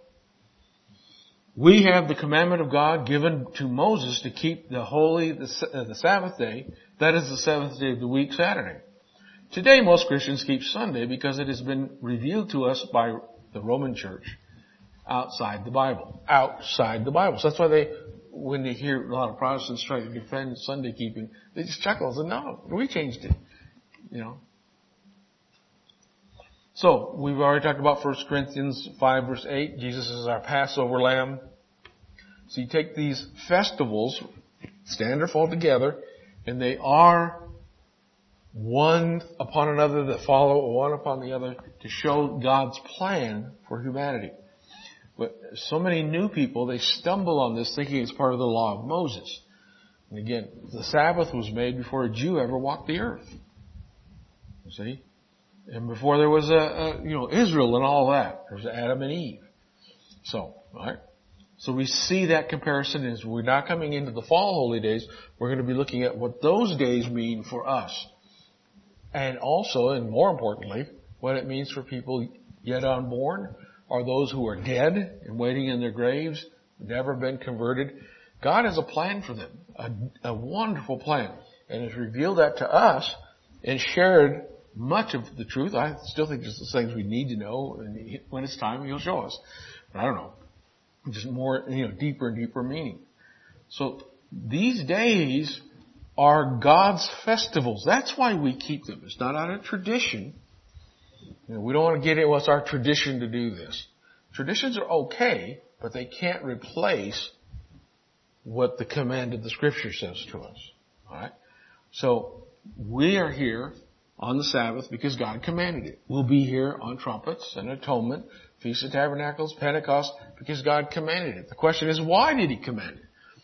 We have the commandment of God given to Moses to keep the holy, the, uh, the Sabbath day. That is the seventh day of the week, Saturday. Today, most Christians keep Sunday because it has been revealed to us by the Roman Church outside the Bible. Outside the Bible. So that's why they, when they hear a lot of Protestants try to defend Sunday keeping, they just chuckle and say, no, we changed it. You know. So, we've already talked about First Corinthians five verse eight. Jesus is our Passover lamb. So you take these festivals, stand or fall together, and they are one upon another that follow one upon the other to show God's plan for humanity. But so many new people, they stumble on this thinking it's part of the law of Moses. And again, the Sabbath was made before a Jew ever walked the earth. You see? And before there was a, a you know, Israel and all that. There was Adam and Eve. So, alright. So we see that comparison as we're not coming into the fall holy days. We're going to be looking at what those days mean for us. And also, and more importantly, what it means for people yet unborn, or those who are dead and waiting in their graves, never been converted. God has a plan for them, a, a wonderful plan, and has revealed that to us and shared much of the truth. I still think there's things we need to know, and when it's time, He'll show us. But I don't know, just more, you know, deeper and deeper meaning. So these days are God's festivals. That's why we keep them. It's not out of tradition. You know, we don't want to get it, well, it's our tradition to do this. Traditions are okay, but they can't replace what the command of the Scripture says to us. Alright? So, we are here on the Sabbath because God commanded it. We'll be here on trumpets and atonement, Feast of Tabernacles, Pentecost, because God commanded it. The question is, why did He command it?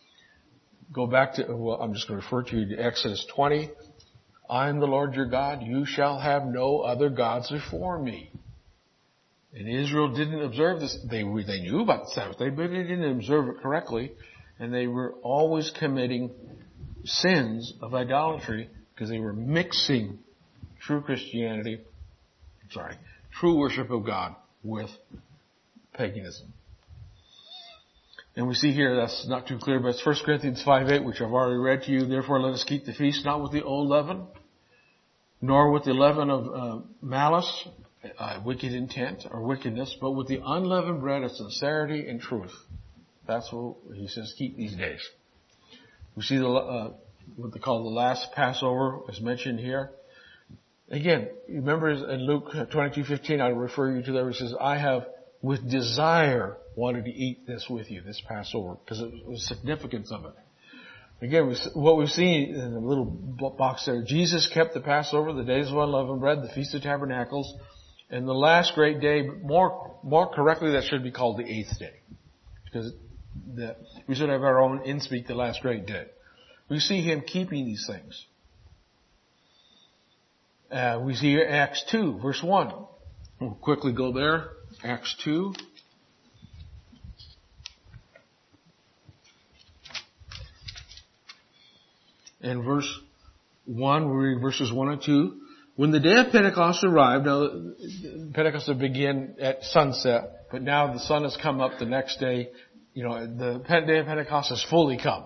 Go back to, well, I'm just going to refer to you to Exodus twenty. I am the Lord your God. You shall have no other gods before me. And Israel didn't observe this. They, they knew about the Sabbath day, but they didn't observe it correctly. And they were always committing sins of idolatry because they were mixing true Christianity, sorry, true worship of God with paganism. And we see here, that's not too clear, but it's First Corinthians five eight, which I've already read to you. Therefore, let us keep the feast not with the old leaven, nor with the leaven of uh, malice, uh, wicked intent, or wickedness, but with the unleavened bread of sincerity and truth. That's what he says, keep these days. We see the uh, what they call the last Passover is mentioned here. Again, remember in Luke twenty-two fifteen, I refer you to there, he says, I have with desire wanted to eat this with you, this Passover, because of the significance of it. Again, we, what we've seen in the little box there, Jesus kept the Passover, the days of unleavened bread, the Feast of Tabernacles, and the last great day, but more, more correctly that should be called the eighth day. Because the, we should have our own inspeak, the last great day. We see Him keeping these things. Uh, we see here Acts two, verse one. We'll quickly go there. Acts two. And verse one, we read verses one and two. When the day of Pentecost arrived, now Pentecost would begin at sunset, but now the sun has come up the next day. You know, the day of Pentecost has fully come.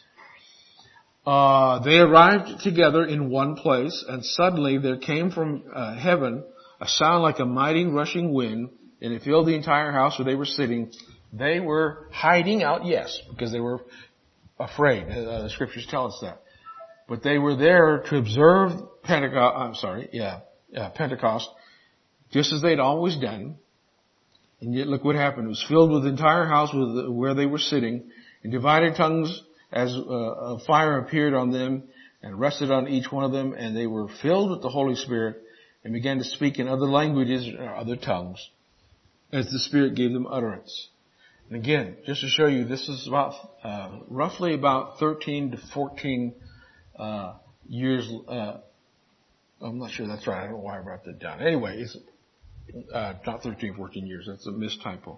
Uh, they arrived together in one place, and suddenly there came from uh, heaven a sound like a mighty rushing wind, and it filled the entire house where they were sitting. They were hiding out, yes, because they were afraid. Uh, the scriptures tell us that. But they were there to observe Pentecost, I'm sorry, yeah, yeah, Pentecost, just as they'd always done. And yet look what happened. It was filled with the entire house with where they were sitting, and divided tongues as uh, a fire appeared on them and rested on each one of them, and they were filled with the Holy Spirit and began to speak in other languages or other tongues as the Spirit gave them utterance. And again, just to show you, this is about uh, roughly about thirteen to fourteen uh, years. Uh, I'm not sure that's right. I don't know why I brought that down. Anyway, it's uh, not thirteen, fourteen years. That's a mistypo.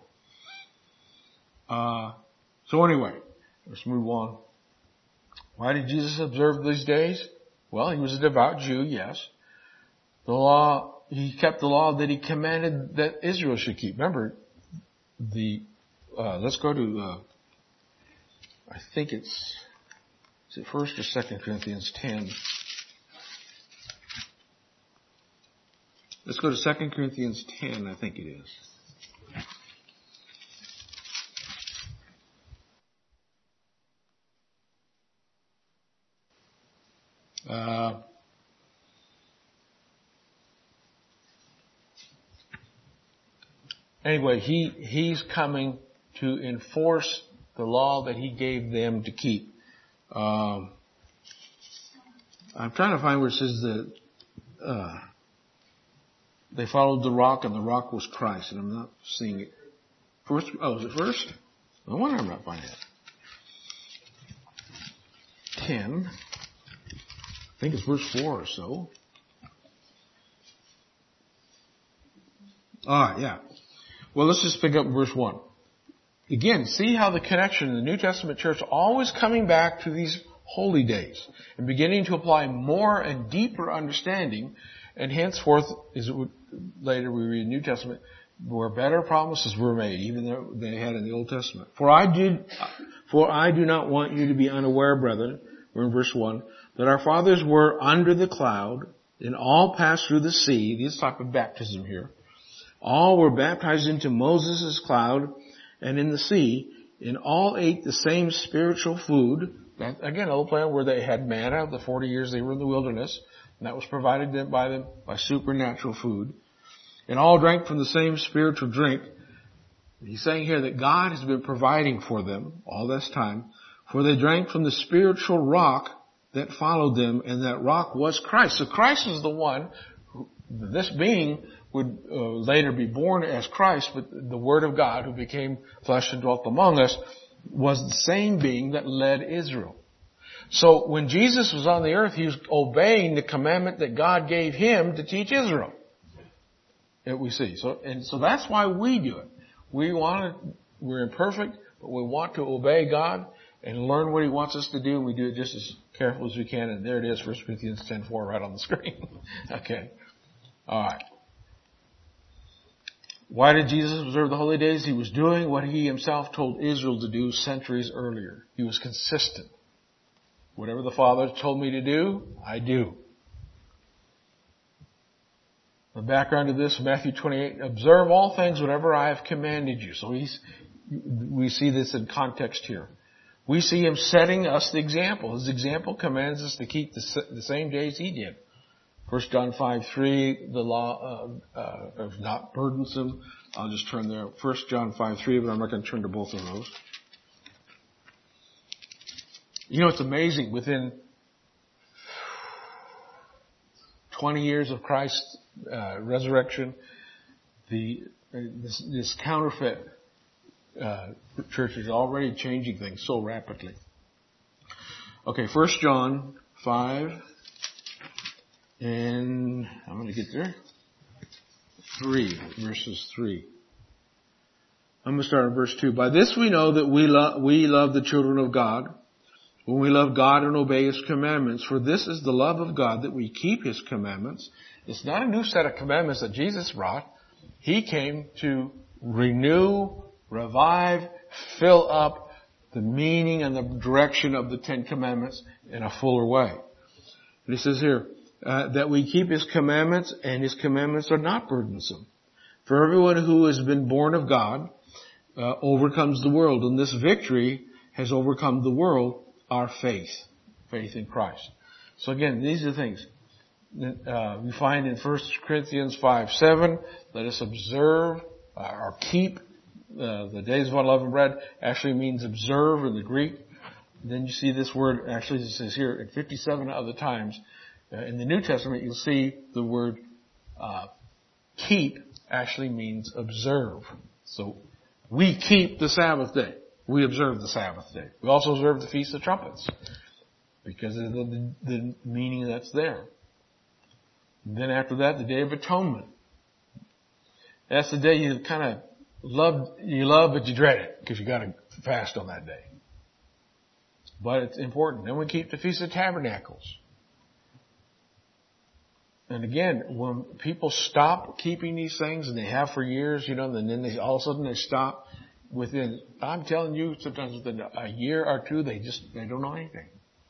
Uh, so anyway, let's move on. Why did Jesus observe these days? Well, He was a devout Jew, yes. The law, He kept the law that He commanded that Israel should keep. Remember, the, uh, let's go to, uh, I think it's, is it First or Second Corinthians ten? Let's go to Second Corinthians ten, I think it is. Uh, anyway, he, he's coming to enforce the law that he gave them to keep. Um, I'm trying to find where it says that, uh, they followed the rock and the rock was Christ, and I'm not seeing it. First, oh, is it first? No wonder I'm not finding it. Ten. I think it's verse four or so. Ah, yeah. Well, let's just pick up verse one. Again, see how the connection in the New Testament church always coming back to these holy days and beginning to apply more and deeper understanding, and henceforth, is it later we read in the New Testament, where better promises were made, even though they had in the Old Testament. For I do, for I do not want you to be unaware, brethren, we're in verse one, that our fathers were under the cloud, and all passed through the sea, this type of baptism here. All were baptized into Moses' cloud and in the sea, and all ate the same spiritual food. That, again, old plan where they had manna the forty years they were in the wilderness, and that was provided by them by supernatural food. And all drank from the same spiritual drink. He's saying here that God has been providing for them all this time, for they drank from the spiritual rock that followed them, and that rock was Christ. So Christ is the one, who, this being would uh, later be born as Christ, but the Word of God who became flesh and dwelt among us was the same being that led Israel. So when Jesus was on the earth, he was obeying the commandment that God gave him to teach Israel. That we see. So, and so that's why we do it. We want to, we're imperfect, but we want to obey God and learn what he wants us to do, and we do it just as careful as we can. And there it is, First Corinthians ten four right on the screen. Okay. Alright. Why did Jesus observe the holy days? He was doing what he himself told Israel to do centuries earlier. He was consistent. Whatever the Father told me to do, I do. The background of this, Matthew twenty-eight, observe all things whatever I have commanded you. So he's, we see this in context here. We see him setting us the example. His example commands us to keep the, the same days he did. First John five three, the law uh, uh, of not burdensome. I'll just turn there. First John five three, but I'm not going to turn to both of those. You know, it's amazing. Within twenty years of Christ's uh, resurrection, the uh, this, this counterfeit uh, church is already changing things so rapidly. Okay, First John five. And I'm going to get there. Three, verses three. I'm going to start in verse two. By this we know that we love, we love the children of God, when we love God and obey his commandments. For this is the love of God, that we keep his commandments. It's not a new set of commandments that Jesus brought. He came to renew, revive, fill up the meaning and the direction of the Ten Commandments in a fuller way. And he says here, Uh, that we keep his commandments, and his commandments are not burdensome. For everyone who has been born of God uh, overcomes the world, and this victory has overcome the world, our faith, faith in Christ. So again, these are things that uh, we find in First Corinthians five seven. Let us observe uh, or keep uh, the days of unleavened bread. Actually means observe in the Greek. And then you see this word, actually it says here at fifty-seven other times. Uh, in the New Testament, you'll see the word uh, keep actually means observe. So we keep the Sabbath day. We observe the Sabbath day. We also observe the Feast of Trumpets because of the, the, the meaning that's there. And then after that, the Day of Atonement. That's the day you kind of love, you love, but you dread it because you got to fast on that day. But it's important. Then we keep the Feast of Tabernacles. And again, when people stop keeping these things, and they have for years, you know, and then they all of a sudden they stop within, I'm telling you, sometimes within a year or two, they just, they don't know anything.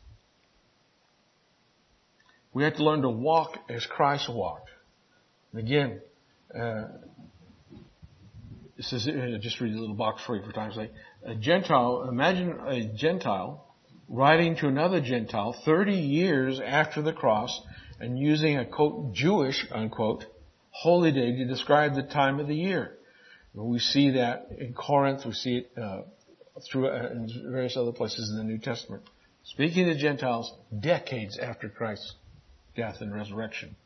We have to learn to walk as Christ walked. And again, uh, this is, I'll just read a little box for you for time's sake. A Gentile, imagine a Gentile writing to another Gentile thirty years after the cross, and using a, quote, Jewish, unquote, holy day to describe the time of the year. We see that in Corinth. We see it uh, through uh, in various other places in the New Testament. Speaking to the Gentiles decades after Christ's death and resurrection.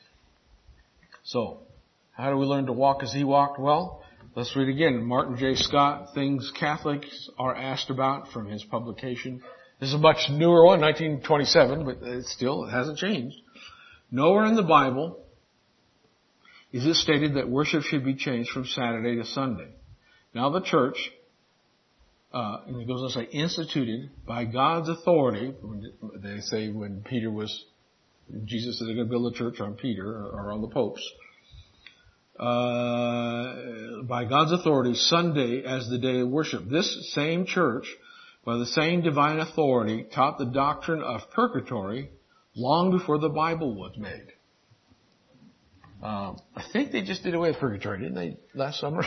So, how do we learn to walk as he walked? Well, let's read again. Martin J. Scott, Things Catholics Are Asked About, from his publication. This is a much newer one, nineteen twenty-seven, but it still it hasn't changed. Nowhere in the Bible is it stated that worship should be changed from Saturday to Sunday. Now the church, uh, and it goes on to say, instituted by God's authority, they say when Peter was, Jesus said they're going to build a church on Peter or on the popes, uh, by God's authority, Sunday as the day of worship. This same church, by the same divine authority, taught the doctrine of purgatory long before the Bible was made. Um, I think they just did away with purgatory, didn't they, last summer?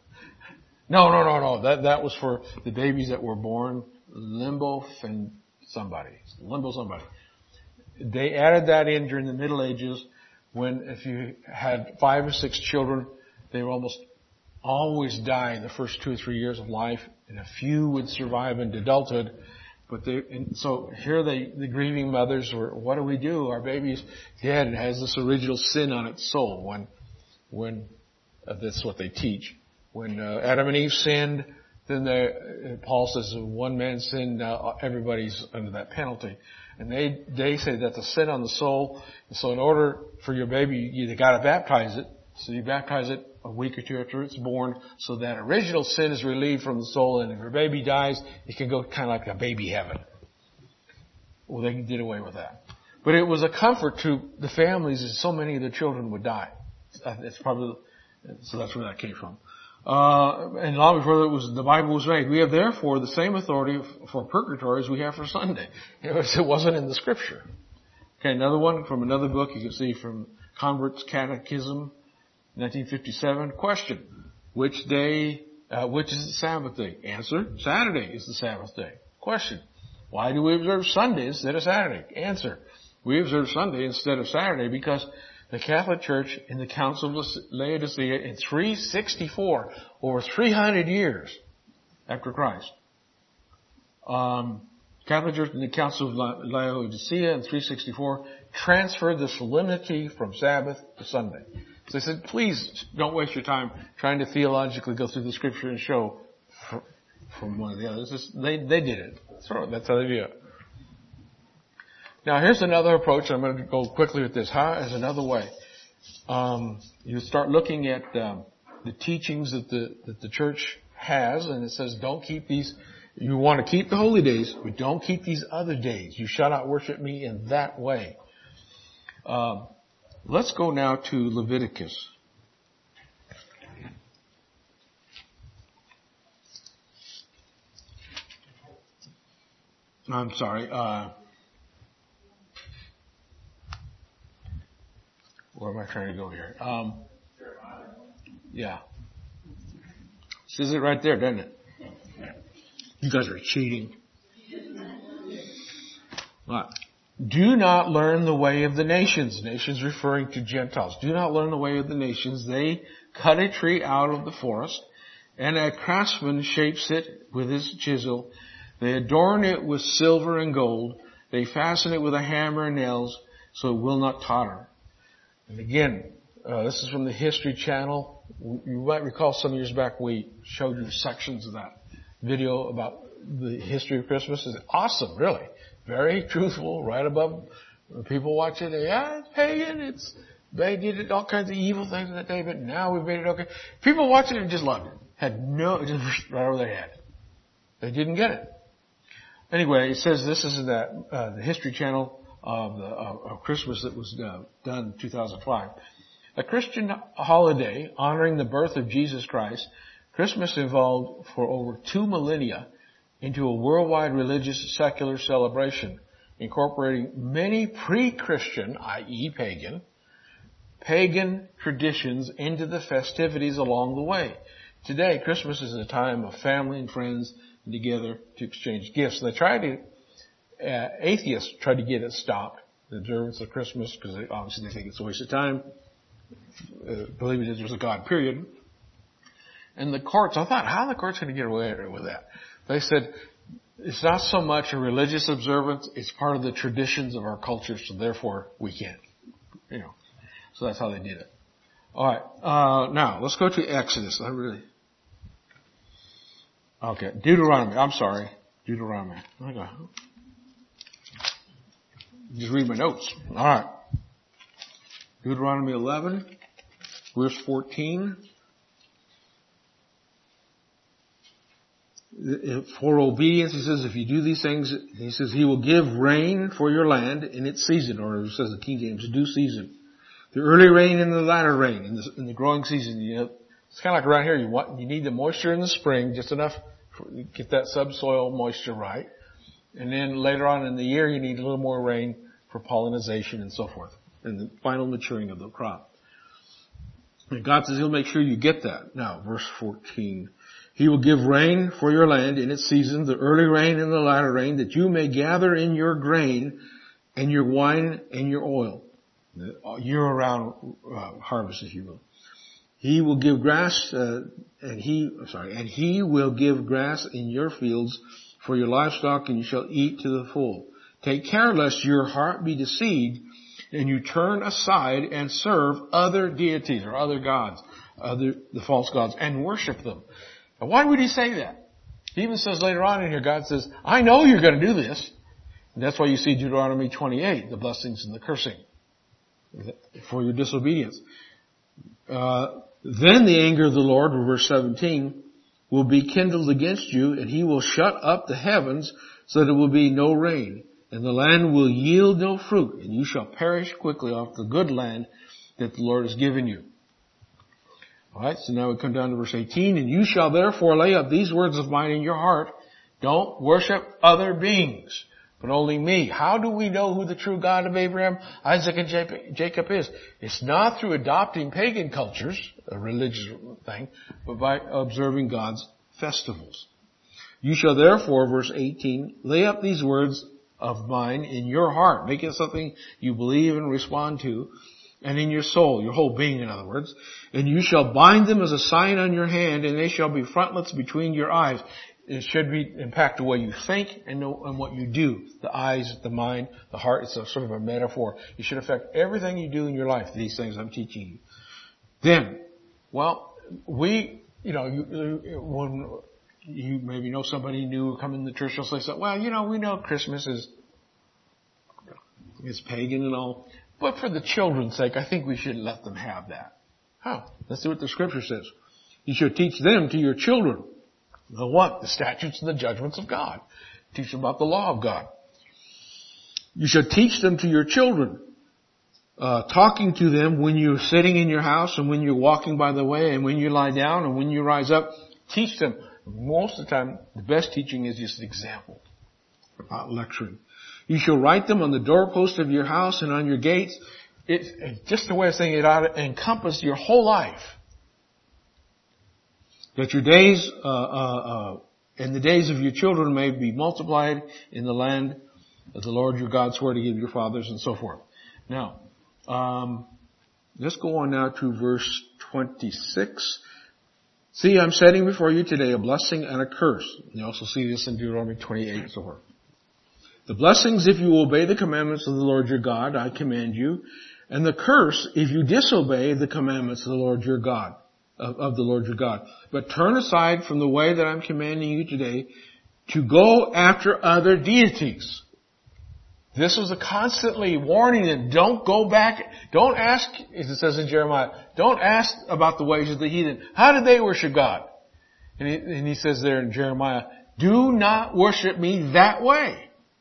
no, no, no, no. That that was for the babies that were born limbo and somebody, limbo somebody. They added that in during the Middle Ages, when if you had five or six children, they would almost always die in the first two or three years of life, and a few would survive into adulthood. But they, and so here they, the grieving mothers were, what do we do? Our baby's dead. It has this original sin on its soul. When, when, uh, that's what they teach. When, uh, Adam and Eve sinned, then they, uh, Paul says one man sinned, now everybody's under that penalty. And they, they say that's a sin on the soul. And so in order for your baby, you, you gotta baptize it. So you baptize it a week or two after it's born, so that original sin is relieved from the soul, and if your baby dies, it can go kind of like a baby heaven. Well, they did away with that. But it was a comfort to the families, as so many of the children would die. It's probably, so that's where that came from. Uh, and long before it was, the Bible was made. We have therefore the same authority for purgatory as we have for Sunday. It, was, it wasn't in the Scripture. Okay, another one from another book you can see from Convert's Catechism, nineteen fifty-seven. Question: Which day, uh, which is the Sabbath day? Answer: Saturday is the Sabbath day. Question: Why do we observe Sunday instead of Saturday? Answer: We observe Sunday instead of Saturday because the Catholic Church in the Council of Laodicea in three sixty-four, over three hundred years after Christ, um, Catholic Church in the Council of Laodicea in three sixty-four transferred the solemnity from Sabbath to Sunday. So they said, please don't waste your time trying to theologically go through the Scripture and show from one of the others. Just, they, they did it. That's how they do it. Now here's another approach. I'm going to go quickly with this. How is another way? Um, you start looking at um, the teachings that the that the church has, and it says, don't keep these. You want to keep the holy days, but don't keep these other days. You shall not worship me in that way. Um, Let's go now to Leviticus. I'm sorry. Uh, where am I trying to go here? Um, yeah. Says it right there, doesn't it? You guys are cheating. What? Do not learn the way of the nations. Nations referring to Gentiles. Do not learn the way of the nations. They cut a tree out of the forest, and a craftsman shapes it with his chisel. They adorn it with silver and gold. They fasten it with a hammer and nails, so it will not totter. And again, uh, this is from the History Channel. You might recall some years back we showed you sections of that video about the history of Christmas. It's awesome, really. Very truthful, right above people watch it. Yeah, it's pagan. It's, they did all kinds of evil things in that day, but now we've made it okay. People watching it just loved it. Had no, just right over their head. They didn't get it. Anyway, it says this is in that, uh, the History Channel of the, of, of Christmas that was uh, done in two thousand five. A Christian holiday honoring the birth of Jesus Christ, Christmas evolved for over two millennia into a worldwide religious secular celebration, incorporating many pre-Christian, that is pagan, pagan traditions into the festivities along the way. Today, Christmas is a time of family and friends together to exchange gifts. They try to, uh, atheists try to get it stopped, the observance of Christmas, because they, obviously they think it's a waste of time, uh, believing that there's a God, period. And the courts, I thought, how are the courts going to get away with that? They said, it's not so much a religious observance, it's part of the traditions of our culture, so therefore we can't. You know. So that's how they did it. Alright, uh, now, let's go to Exodus. I really, okay, Deuteronomy, I'm sorry, Deuteronomy. Okay. Just read my notes. Alright. Deuteronomy eleven, verse fourteen. For obedience, he says, if you do these things, he says, he will give rain for your land in its season, or it says the King James, due season. The early rain and the latter rain in the, in the growing season. You know, it's kind of like around here, you want, you need the moisture in the spring, just enough to get that subsoil moisture right. And then later on in the year, you need a little more rain for pollination and so forth, and the final maturing of the crop. And God says he'll make sure you get that. Now, verse fourteen. He will give rain for your land in its season, the early rain and the latter rain, that you may gather in your grain and your wine and your oil. Year-round uh, harvest, if you will. He will give grass, uh, and he, sorry, and he will give grass in your fields for your livestock, and you shall eat to the full. Take care lest your heart be deceived, and you turn aside and serve other deities or other gods, other the false gods, and worship them. Now, why would he say that? He even says later on in here, God says, I know you're going to do this. And that's why you see Deuteronomy twenty-eight, the blessings and the cursing for your disobedience. Uh, then the anger of the Lord, verse seventeen, will be kindled against you, and he will shut up the heavens so that there will be no rain, and the land will yield no fruit, and you shall perish quickly off the good land that the Lord has given you. Alright, so now we come down to verse eighteen, and you shall therefore lay up these words of mine in your heart. Don't worship other beings, but only me. How do we know who the true God of Abraham, Isaac, and Jacob is? It's not through adopting pagan cultures, a religious thing, but by observing God's festivals. You shall therefore, verse eighteen, lay up these words of mine in your heart. Make it something you believe and respond to, and in your soul, your whole being, in other words. And you shall bind them as a sign on your hand, and they shall be frontlets between your eyes. It should be impact the way you think and, know, and what you do. The eyes, the mind, the heart. It's a sort of a metaphor. It should affect everything you do in your life. These things I'm teaching you. Then, well, we, you know, you, when you maybe know somebody new come in the church, they'll say, so, well, you know, we know Christmas is is pagan and all, but for the children's sake, I think we should let them have that. How? Let's see what the Scripture says. You should teach them to your children. The what? The statutes and the judgments of God. Teach them about the law of God. You should teach them to your children. Uh, talking to them when you're sitting in your house and when you're walking by the way and when you lie down and when you rise up. Teach them. Most of the time, the best teaching is just an example, not lecturing. You shall write them on the doorpost of your house and on your gates. It's just a way of saying it ought to encompass your whole life. That your days, uh, uh, uh, and the days of your children may be multiplied in the land that the Lord your God swore to give your fathers, and so forth. Now, um, let's go on now to verse twenty-six. See, I'm setting before you today a blessing and a curse. You also see this in Deuteronomy twenty-eight and so forth. The blessings if you obey the commandments of the Lord your God, I command you, and the curse if you disobey the commandments of the Lord your God. Of, of the Lord your God. But turn aside from the way that I'm commanding you today to go after other deities. This was a constantly warning them, don't go back, don't ask, as it says in Jeremiah, don't ask about the ways of the heathen. How did they worship God? And he, and he says there in Jeremiah, do not worship me that way.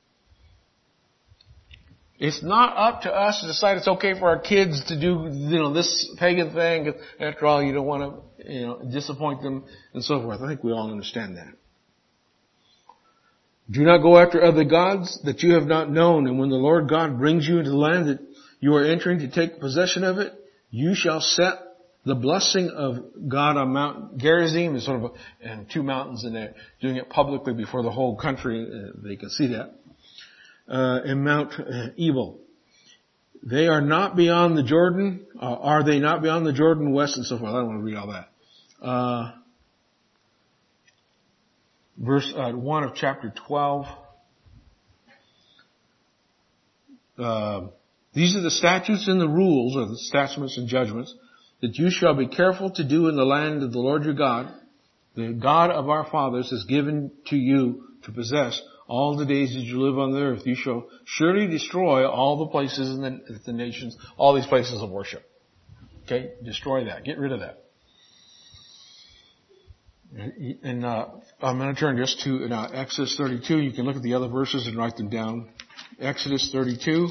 It's not up to us to decide it's okay for our kids to do, you know, this pagan thing. After all, you don't want to, you know, disappoint them and so forth. I think we all understand that. Do not go after other gods that you have not known. And when the Lord God brings you into the land that you are entering to take possession of it, you shall set the blessing of God on Mount Gerizim. There's sort of a, and two mountains in there, doing it publicly before the whole country. Uh, they can see that. Uh, and Mount uh, Ebal. They are not beyond the Jordan. Uh, are they not beyond the Jordan west and so forth? I don't want to read all that. Uh, verse uh, one of chapter twelve. Uh, these are the statutes and the rules, or the statutes and judgments, that you shall be careful to do in the land of the Lord your God, the God of our fathers, has given to you to possess all the days that you live on the earth. You shall surely destroy all the places in the, the nations, all these places of worship. Okay? Destroy that. Get rid of that. And uh, I'm going to turn just to uh, Exodus thirty-two. You can look at the other verses and write them down. Exodus thirty-two.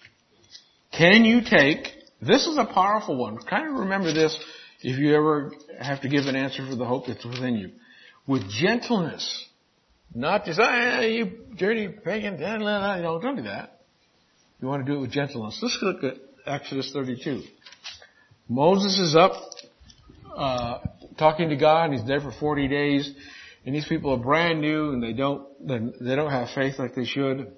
Can you take, this is a powerful one. Kind of remember this if you ever have to give an answer for the hope that's within you. With gentleness. Not just, ah, you dirty pagan, you know, don't do that. You want to do it with gentleness. Let's look at Exodus thirty-two. Moses is up, uh, talking to God, and he's there for forty days, and these people are brand new, and they don't, they don't have faith like they should.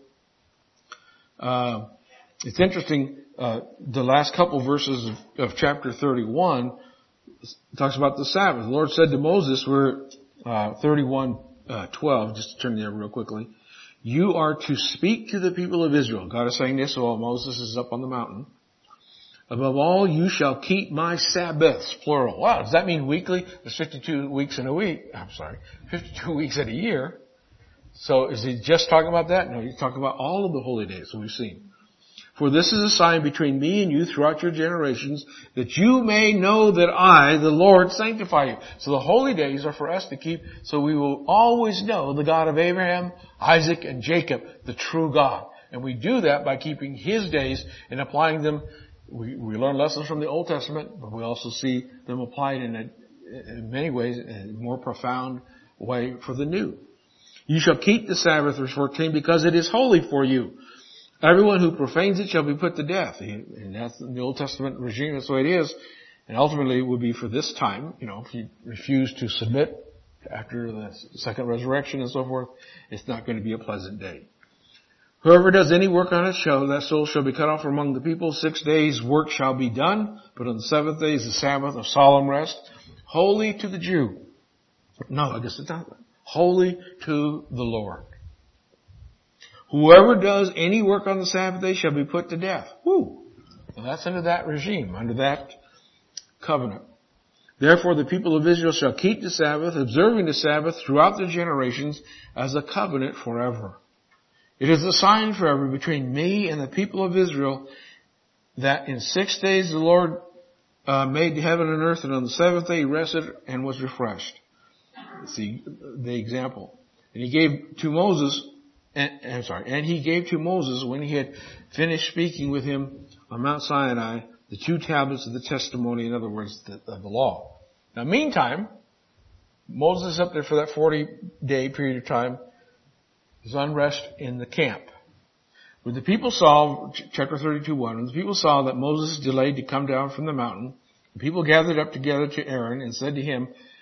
Uh, it's interesting, uh, the last couple verses of, of chapter thirty-one talks about the Sabbath. The Lord said to Moses, we're, uh, thirty-one, uh, twelve, just to turn there real quickly. You are to speak to the people of Israel. God is saying this while Moses is up on the mountain. Above all, you shall keep my Sabbaths, plural. Wow, does that mean weekly? There's fifty-two weeks in a week. I'm sorry, fifty-two weeks in a year. So is he just talking about that? No, he's talking about all of the holy days that we've seen. For this is a sign between me and you throughout your generations, that you may know that I, the Lord, sanctify you. So the holy days are for us to keep, so we will always know the God of Abraham, Isaac, and Jacob, the true God. And we do that by keeping His days and applying them. We, we learn lessons from the Old Testament, but we also see them applied in, a, in many ways, in a more profound way for the new. You shall keep the Sabbath, verse fourteen, because it is holy for you. Everyone who profanes it shall be put to death. And that's in the Old Testament regime. That's the way it is. And ultimately it would be for this time. You know, if you refuse to submit after the second resurrection and so forth, it's not going to be a pleasant day. Whoever does any work on it shall, that soul shall be cut off from among the people. Six days work shall be done, but on the seventh day is the Sabbath of solemn rest, holy to the Jew. No, I guess it's not. Holy to the Lord. Whoever does any work on the Sabbath day shall be put to death. Woo! Well, that's under that regime, under that covenant. Therefore the people of Israel shall keep the Sabbath, observing the Sabbath throughout their generations as a covenant forever. It is a sign forever between me and the people of Israel that in six days the Lord uh, made heaven and earth, and on the seventh day He rested and was refreshed. See the example. And He gave to Moses, and, I'm sorry, and He gave to Moses when He had finished speaking with him on Mount Sinai the two tablets of the testimony, in other words, the, of the law. Now, meantime, Moses is up there for that forty-day period of time. There's unrest in the camp. When the people saw, chapter thirty-two, one, when the people saw that Moses delayed to come down from the mountain, the people gathered up together to Aaron and said to him,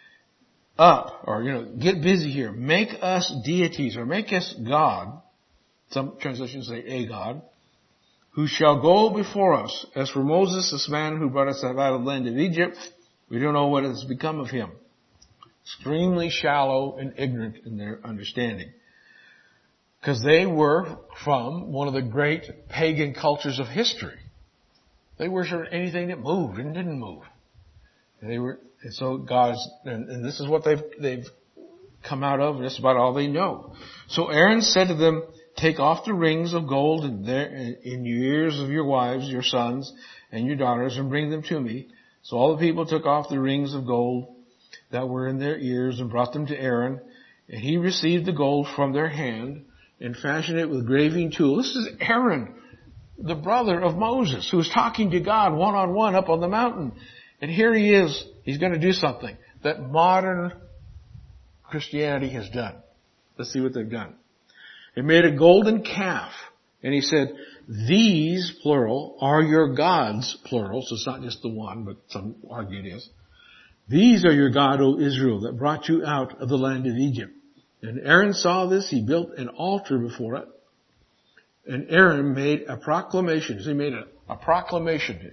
up, or, you know, get busy here. Make us deities, or make us God. Some translations say a God, who shall go before us. As for Moses, this man who brought us out of the land of Egypt, we don't know what has become of him. Extremely shallow and ignorant in their understanding. Because they were from one of the great pagan cultures of history. They worshipped anything that moved and didn't move. And they were, and so God's, and, and this is what they've, they've come out of, and that's about all they know. So Aaron said to them, take off the rings of gold in, their, in your ears of your wives, your sons, and your daughters, and bring them to me. So all the people took off the rings of gold that were in their ears and brought them to Aaron. And he received the gold from their hand and fashioned it with graving tool. This is Aaron, the brother of Moses, who was talking to God one-on-one up on the mountain. And here he is. He's going to do something that modern Christianity has done. Let's see what they've done. They made a golden calf. And he said, these, plural, are your gods, plural. So it's not just the one, but some argue it is. These are your God, O Israel, that brought you out of the land of Egypt. And Aaron saw this. He built an altar before it. And Aaron made a proclamation. So he made a, a proclamation.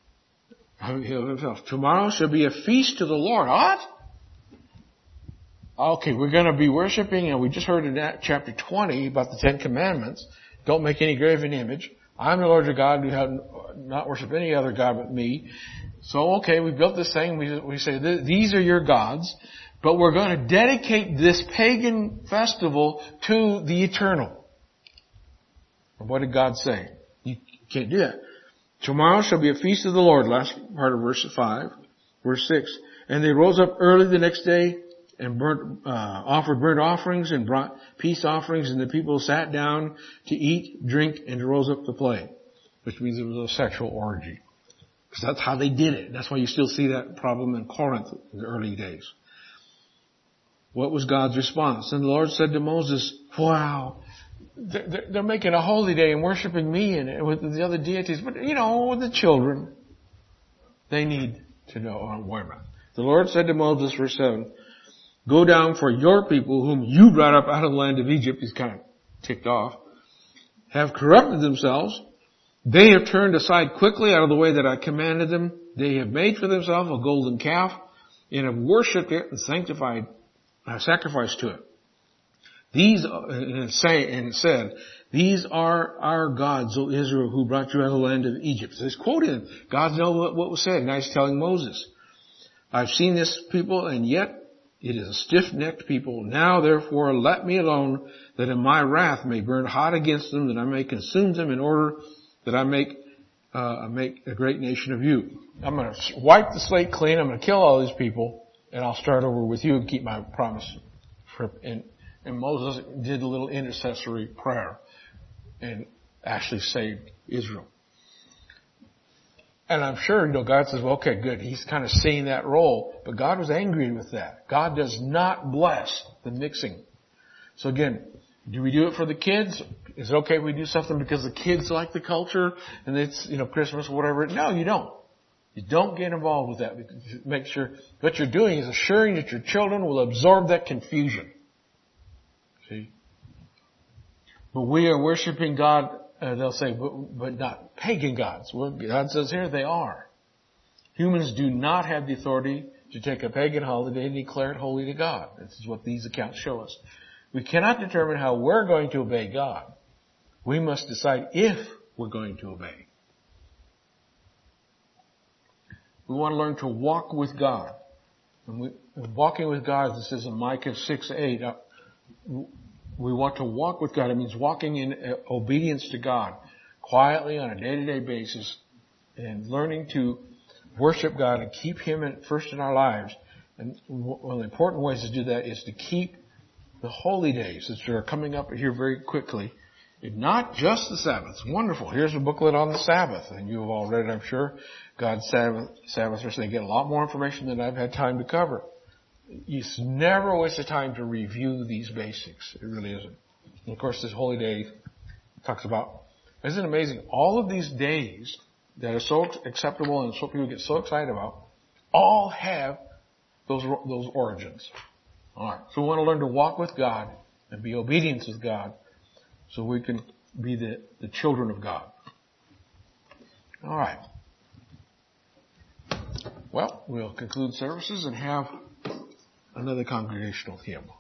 Tomorrow shall be a feast to the Lord. What? Okay, we're going to be worshiping, and we just heard in that chapter twenty about the Ten Commandments. Don't make any graven image. I'm the Lord your God, who have not worship any other God but me. So, okay, we built this thing. We, we say, these are your gods, but we're going to dedicate this pagan festival to the eternal. What did God say? You can't do that. Tomorrow shall be a feast of the Lord, last part of verse five, verse six. And they rose up early the next day and burnt, uh, offered burnt offerings and brought peace offerings, and the people sat down to eat, drink, and rose up to play. Which means it was a sexual orgy. Because that's how they did it. That's why you still see that problem in Corinth in the early days. What was God's response? And the Lord said to Moses, wow, they're making a holy day and worshiping me and with the other deities, but you know, the children, they need to know. Oh, wait a minute. The Lord said to Moses, verse seven, go down, for your people whom you brought up out of the land of Egypt, he's kind of ticked off, have corrupted themselves. They have turned aside quickly out of the way that I commanded them. They have made for themselves a golden calf and have worshipped it and sanctified, uh, sacrificed to it. These, and it, say, and it said, these are our gods, O Israel, who brought you out of the land of Egypt. So he's quoting, God knows what, what was said. Now he's telling Moses, I've seen this people, and yet it is a stiff-necked people. Now, therefore, let me alone, that in my wrath may burn hot against them, that I may consume them in order that I make uh, make a great nation of you. I'm going to wipe the slate clean. I'm going to kill all these people, and I'll start over with you and keep my promise. For, and, and Moses did a little intercessory prayer and actually saved Israel. And I'm sure, you know, God says, well, okay, good. He's kind of seeing that role. But God was angry with that. God does not bless the mixing. So again, do we do it for the kids? Is it okay if we do something because the kids like the culture and it's, you know, Christmas or whatever? No, you don't. You don't get involved with that. Make sure what you're doing is assuring that your children will absorb that confusion. See? But we are worshiping God. Uh, they'll say, but, but not pagan gods. Well, God says here they are. Humans do not have the authority to take a pagan holiday and declare it holy to God. This is what these accounts show us. We cannot determine how we're going to obey God. We must decide if we're going to obey. We want to learn to walk with God. And we, walking with God, this is in Micah six eight. Uh, We want to walk with God. It means walking in obedience to God, quietly on a day-to-day basis, and learning to worship God and keep Him in, first in our lives. And one of the important ways to do that is to keep the holy days that are coming up here very quickly, and not just the Sabbath. It's wonderful. Here's a booklet on the Sabbath, and you have all read it, I'm sure. God's Sabbath, Sabbathers, they get a lot more information than I've had time to cover. It's never a waste of time to review these basics. It really isn't. And of course, this holy day talks about, isn't it amazing? All of these days that are so acceptable and so people get so excited about, all have those those origins. All right. So we want to learn to walk with God and be obedient with God, so we can be the, the children of God. All right. Well, we'll conclude services and have another congregational hymn.